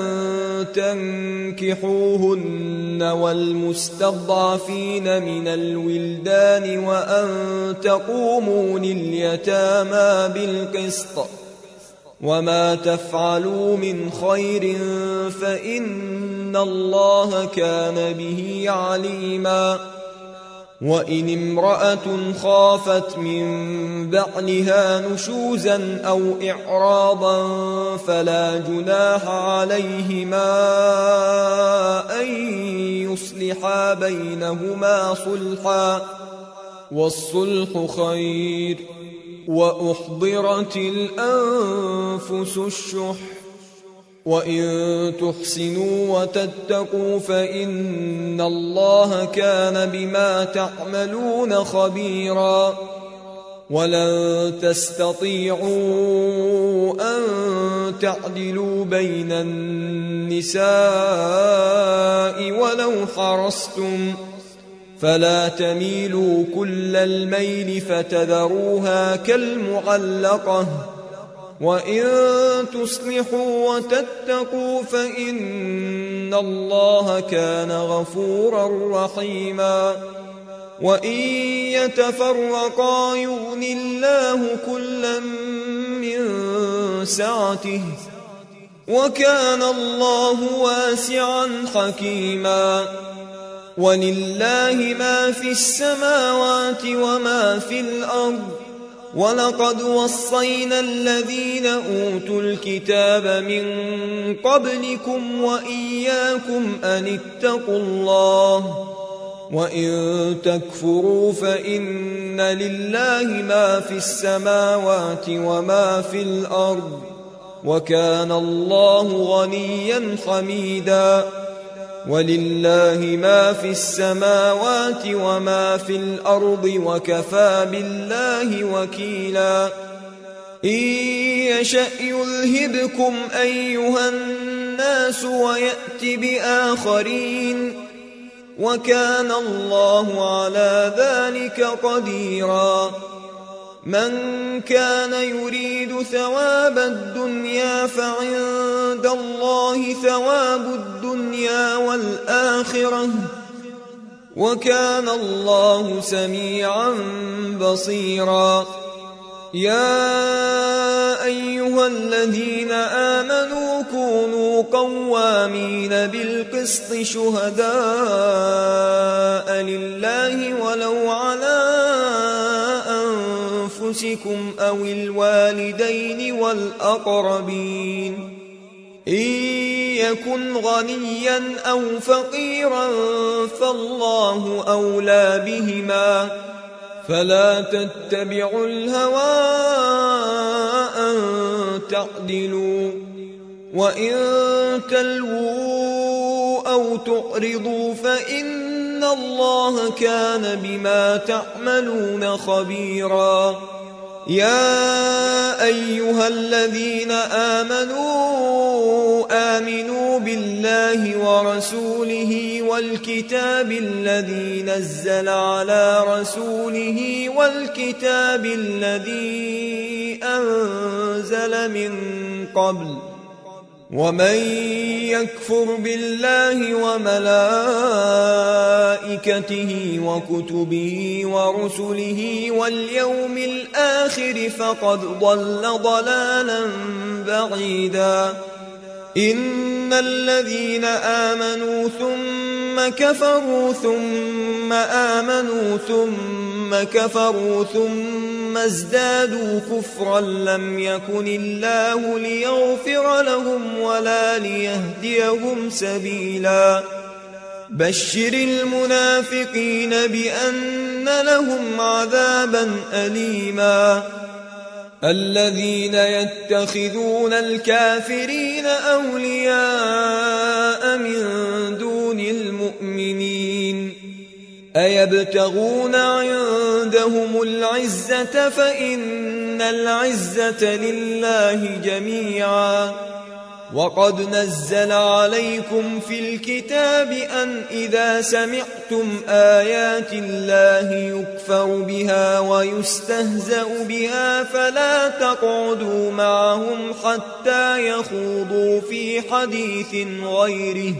تنكحوهن والمستضعفين من الولدان وأن تقوموا لليتامى بالقسط وما تفعلوا من خير فإن الله كان به عليما وإن امرأة خافت من بعلها نشوزا أو إعراضا فلا جناح عليهما أن يصلحا بينهما صلحا والصلح خير وأحضرت الأنفس الشح وإن تحسنوا وتتقوا فإن الله كان بما تعملون خبيرا ولن تستطيعوا أن تعدلوا بين النساء ولو حرصتم فلا تميلوا كل الميل فتذروها كالمعلقة وإن تصلحوا وتتقوا فإن الله كان غفورا رحيما وإن يتفرقا يغن الله كلا من سعته وكان الله واسعا حكيما ولله ما في السماوات وما في الأرض ولقد وصينا الذين أوتوا الكتاب من قبلكم وإياكم أن اتقوا الله وإن تكفروا فإن لله ما في السماوات وما في الأرض وكان الله غنيا حميدا ولله ما في السماوات وما في الأرض وكفى بالله وكيلا إن يشأ يذهبكم أيها الناس ويأت بآخرين وكان الله على ذلك قديرا من كان يريد ثواب الدنيا فعند الله ثواب الدنيا والآخرة وكان الله سميعا بصيرا يا أيها الذين آمنوا كونوا قوامين بالقسط شهداء لله ولو على أنفسكم أو الوالدين والأقربين إن يكن غنيا أو فقيرا فالله أولى بهما فلا تتبعوا الهوى أن تعدلوا وإن تلووا أو تعرضوا فإن الله كان بما تعملون خبيرا يا أيها الذين آمنوا بالله ورسوله والكتاب الذي نزل على رسوله والكتاب الذي أنزل من قبل ومن يكفر بالله وملائكته وكتبه ورسله واليوم الآخر فقد ضل ضلالا بعيدا إن الذين آمنوا ثم كفروا ثم آمنوا ثم كفروا ثم ازدادوا كفرا لم يكن الله ليغفر لهم ولا ليهديهم سبيلا بشر المنافقين بأن لهم عذابا أليما الذين يتخذون الكافرين أولياء من دون المؤمنين أيبتغون عندهم العزة فإن العزة لله جميعا وقد نزل عليكم في الكتاب أن إذا سمعتم آيات الله يكفر بها ويستهزأ بها فلا تقعدوا معهم حتى يخوضوا في حديث غيره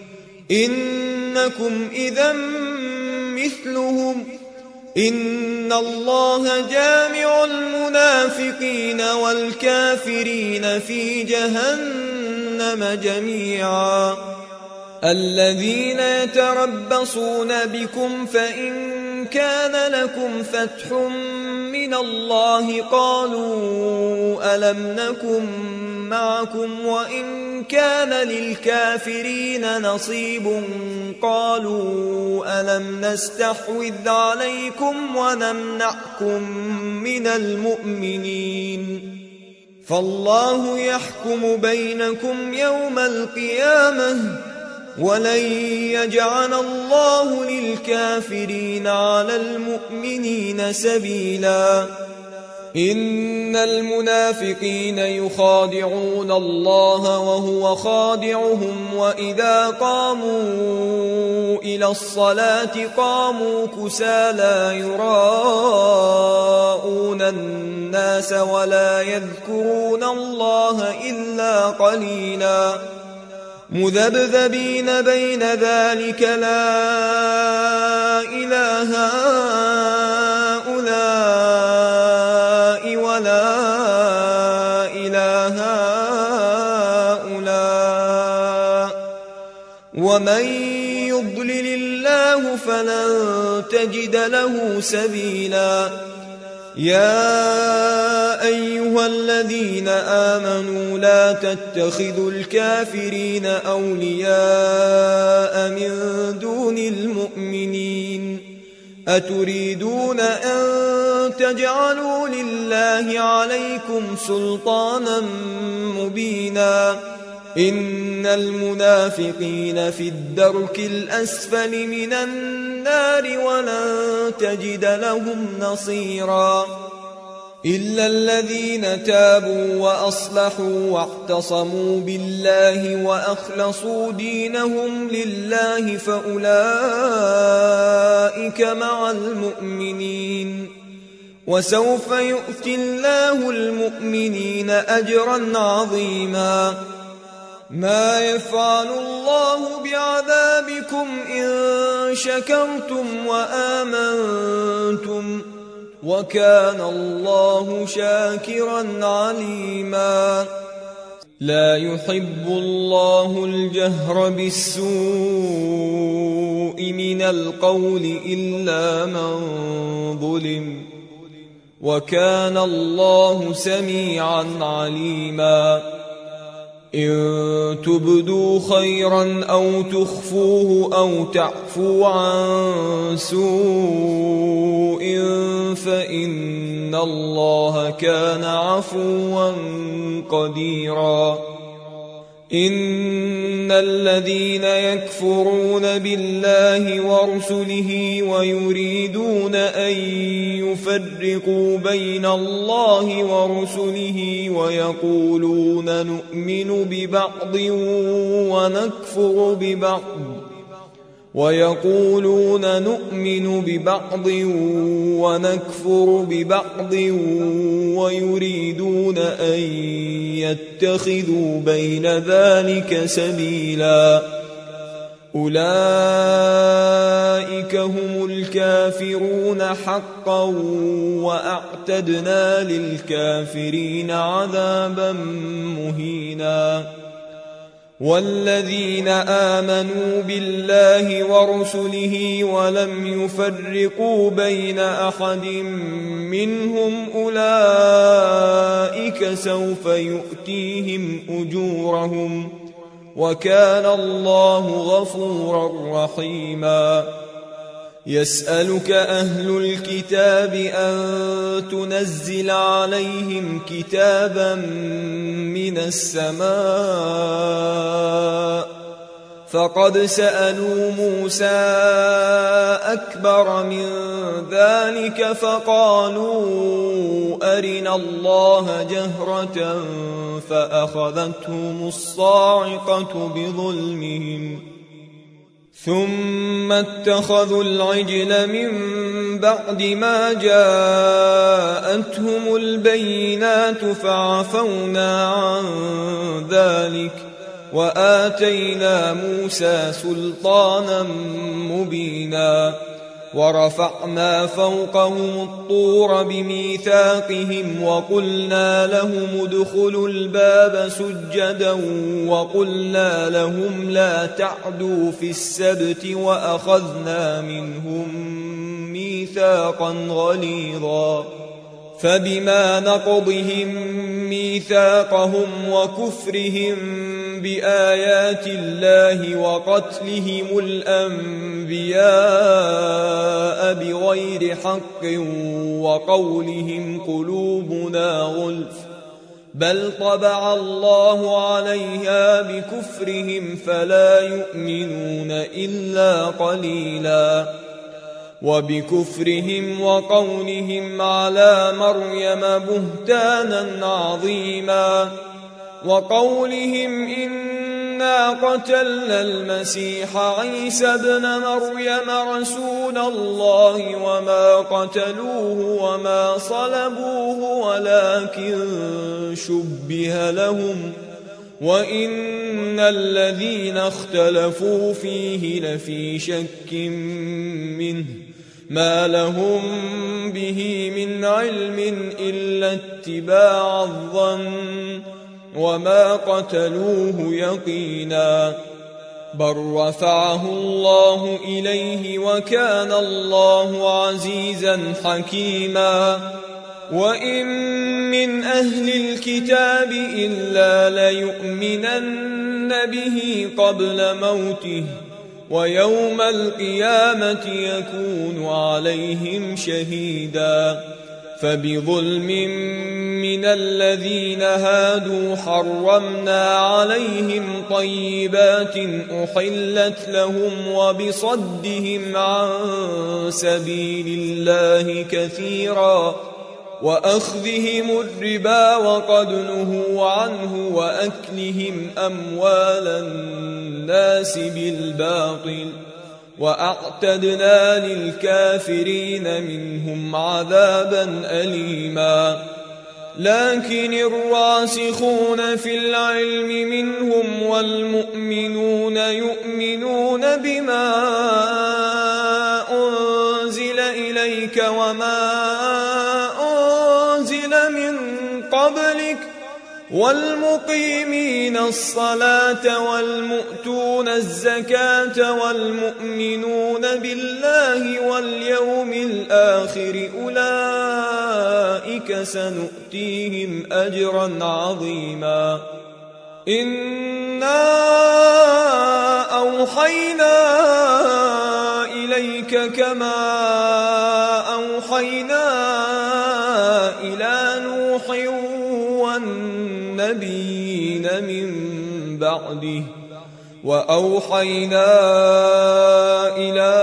إنكم إذا مثلهم إن الله جامع المنافقين والكافرين في جهنم جميعا الذين يتربصون بكم فإن كان لكم فتح من الله قالوا ألم نكن معكم وإن كان للكافرين نصيب قالوا ألم نستحوذ عليكم ونمنعكم من المؤمنين فالله يحكم بينكم يوم القيامة ولن يجعل الله للكافرين على المؤمنين سبيلا إن المنافقين يخادعون الله وهو خادعهم وإذا قاموا إلى الصلاة قاموا كسالى يراءون الناس ولا يذكرون الله إلا قليلا مذبذبين بين ذلك لا إله هؤلاء ولا إله هؤلاء ومن يضلل الله فلن تجد له سبيلا يا أيها الذين آمنوا لا تتخذوا الكافرين أولياء من دون المؤمنين أتريدون أن تجعلوا لله عليكم سلطانا مبينا إن المنافقين في الدرك الأسفل من النار ولن تجد لهم نصيرا إلا الذين تابوا وأصلحوا واعتصموا بالله وأخلصوا دينهم لله فأولئك مع المؤمنين وسوف يؤتي الله المؤمنين أجرا عظيما ما يفعل الله بعذابكم إن شكرتم وآمنتم وكان الله شاكرا عليما لا يحب الله الجهر بالسوء من القول إلا من ظلم وكان الله سميعا عليما إن تبدوا خيرا أو تخفوه أو تعفوا عن سوء فإن الله كان عفوا قديرا إن الذين يكفرون بالله ورسله ويريدون أن يفرقوا بين الله ورسله ويقولون نؤمن ببعض ونكفر ببعض ويريدون أن يتخذوا بين ذلك سبيلا أولئك هم الكافرون حقا وأعتدنا للكافرين عذابا مهينا والذين آمنوا بالله ورسله ولم يفرقوا بين أحد منهم أولئك سوف يؤتيهم أجورهم وكان الله غفورا رحيما. يسألك أهل الكتاب أن تنزل عليهم كتابا من السماء فقد سألوا موسى أكبر من ذلك فقالوا أرنا الله جهرة فأخذتهم الصاعقة بظلمهم ثم اتخذوا العجل من بعد ما جاءتهم البينات فعفونا عن ذلك وآتينا موسى سلطانا مبينا ورفعنا فوقهم الطور بميثاقهم وقلنا لهم ادخلوا الباب سجدا وقلنا لهم لا تعدوا في السبت وأخذنا منهم ميثاقا غليظا فبما نقضهم ميثاقهم وكفرهم بآيات الله وقتلهم الأنبياء بغير حق وقولهم قلوبنا غلف بل طبع الله عليها بكفرهم فلا يؤمنون إلا قليلا وبكفرهم وقولهم على مريم بهتانا عظيما وقولهم إنا قتلنا المسيح عيسى ابن مريم رسول الله وما قتلوه وما صلبوه ولكن شبه لهم وإن الذين اختلفوا فيه لفي شك منه ما لهم به من علم إلا اتباع الظن وما قتلوه يقينا بل رفعه الله إليه وكان الله عزيزا حكيما وإن من أهل الكتاب إلا ليؤمنن به قبل موته ويوم القيامة يكون عليهم شهيدا فبظلم من الذين هادوا حرمنا عليهم طيبات أحلت لهم وبصدهم عن سبيل الله كثيرا وأخذهم الربا وقد نهوا عنه وأكلهم أموال الناس بالباطل وأعتدنا للكافرين منهم عذابا أليما لكن الراسخون في العلم منهم والمؤمنون يؤمنون بما أنزل إليك وما أنزل من قبلك والمقيمين الصلاة والمؤتون الزكاة والمؤمنون بالله واليوم الآخر أولئك سنؤتيهم أجرا عظيما إنا أوحينا إليك كما أوحينا إلى نوح والنبيين من بعده وأوحينا إلى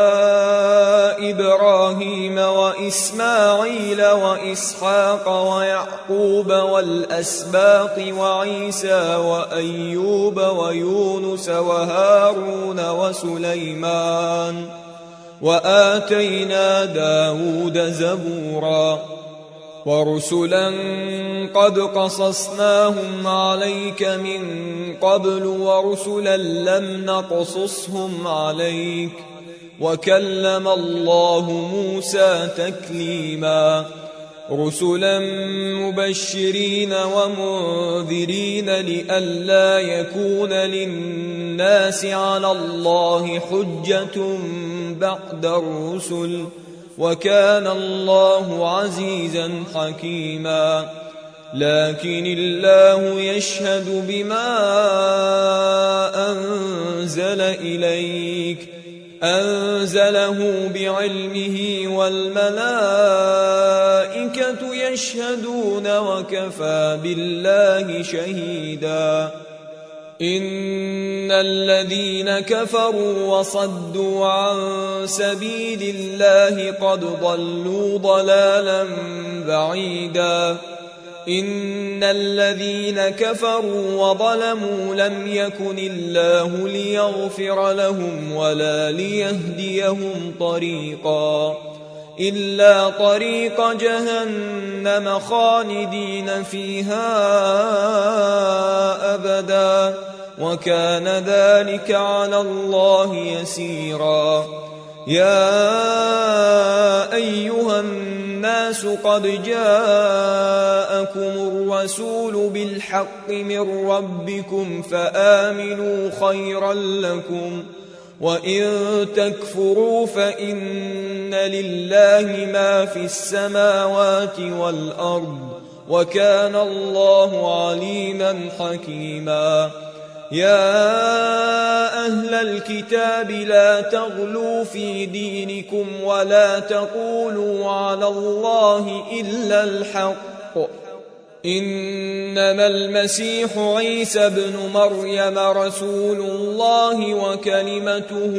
إبراهيم وإسماعيل وإسحاق ويعقوب والأسباط وعيسى وأيوب ويونس وهارون وسليمان وآتينا داود زبورا ورسلا قد قصصناهم عليك من قبل ورسلا لم نقصصهم عليك وكلم الله موسى تكليما رسلا مبشرين ومنذرين لئلا يكون للناس على الله حجة بعد الرسل وكان الله عزيزا حكيما لكن الله يشهد بما إليك أنزله بعلمه والملائكة يشهدون وكفى بالله شهيدا إن الذين كفروا وصدوا عن سبيل الله قد ضلوا ضلالا بعيدا إن الذين كفروا وظلموا لم يكن الله ليغفر لهم ولا ليهديهم طريقا إلا طريق جهنم خالدين فيها أبدا وكان ذلك على الله يسيرا يا أيها الناس قد جاءكم الرسول بالحق من ربكم فآمنوا خيرا لكم وإن تكفروا فإن لله ما في السماوات والأرض وكان الله عليما حكيما يا أهل الكتاب لا تغلوا في دينكم ولا تقولوا على الله إلا الحق إنما المسيح عيسى ابن مريم رسول الله وكلمته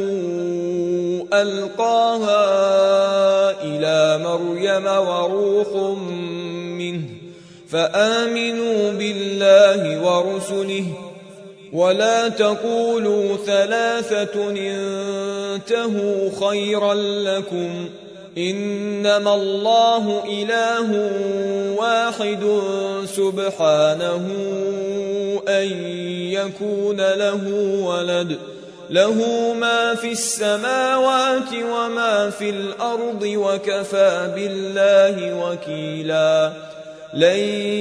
ألقاها إلى مريم وروح منه فآمنوا بالله ورسله ولا تقولوا ثلاثة انتهوا خيرا لكم إنما الله إله واحد سبحانه أن يكون له ولد له ما في السماوات وما في الأرض وكفى بالله وكيلا لن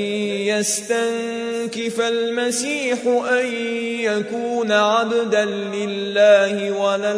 يستنكف المسيح أن يكون عبدا لله ولا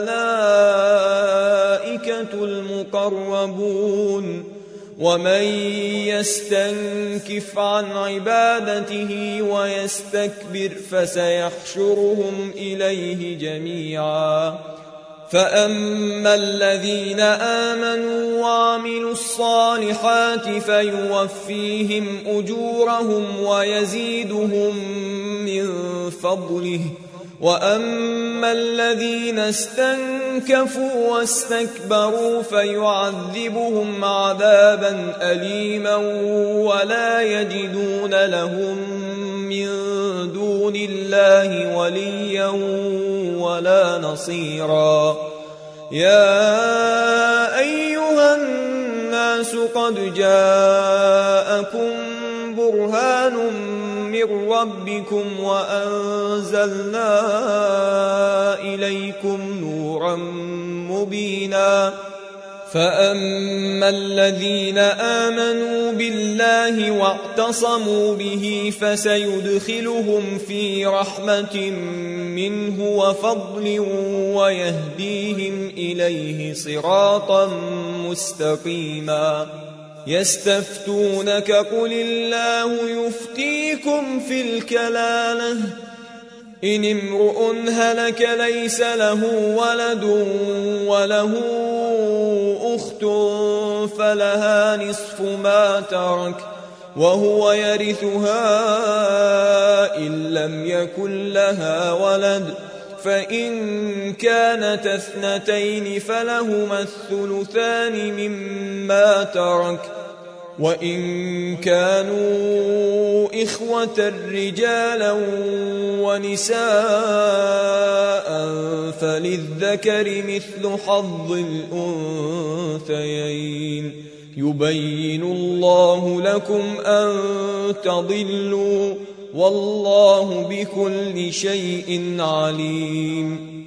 الملائكة المقربون ومن يستنكف عن عبادته ويستكبر فسيحشرهم إليه جميعا فأما الذين آمنوا وعملوا الصالحات فيوفيهم أجورهم ويزيدهم من فضله وأما الذين استنكفوا واستكبروا فيعذبهم عذابا أليما ولا يجدون لهم من دون الله وليا ولا نصيرا يا أيها الناس قد جاءكم برهان من ربكم وأنزلنا إليكم نورا مبينا فأما الذين آمنوا بالله واعتصموا به فسيدخلهم في رحمة منه وفضل ويهديهم إليه صراطا مستقيما يستفتونك قل الله يفتيكم في الكلالة إن امرؤ هلك ليس له ولد وله أخت فلها نصف ما ترك وهو يرثها إن لم يكن لها ولد فإن كانت اثنتين فلهما الثلثان مما ترك وإن كانوا إخوة رجالا ونساء فللذكر مثل حظ الأنثيين يبين الله لكم أن تضلوا والله بكل شيء عليم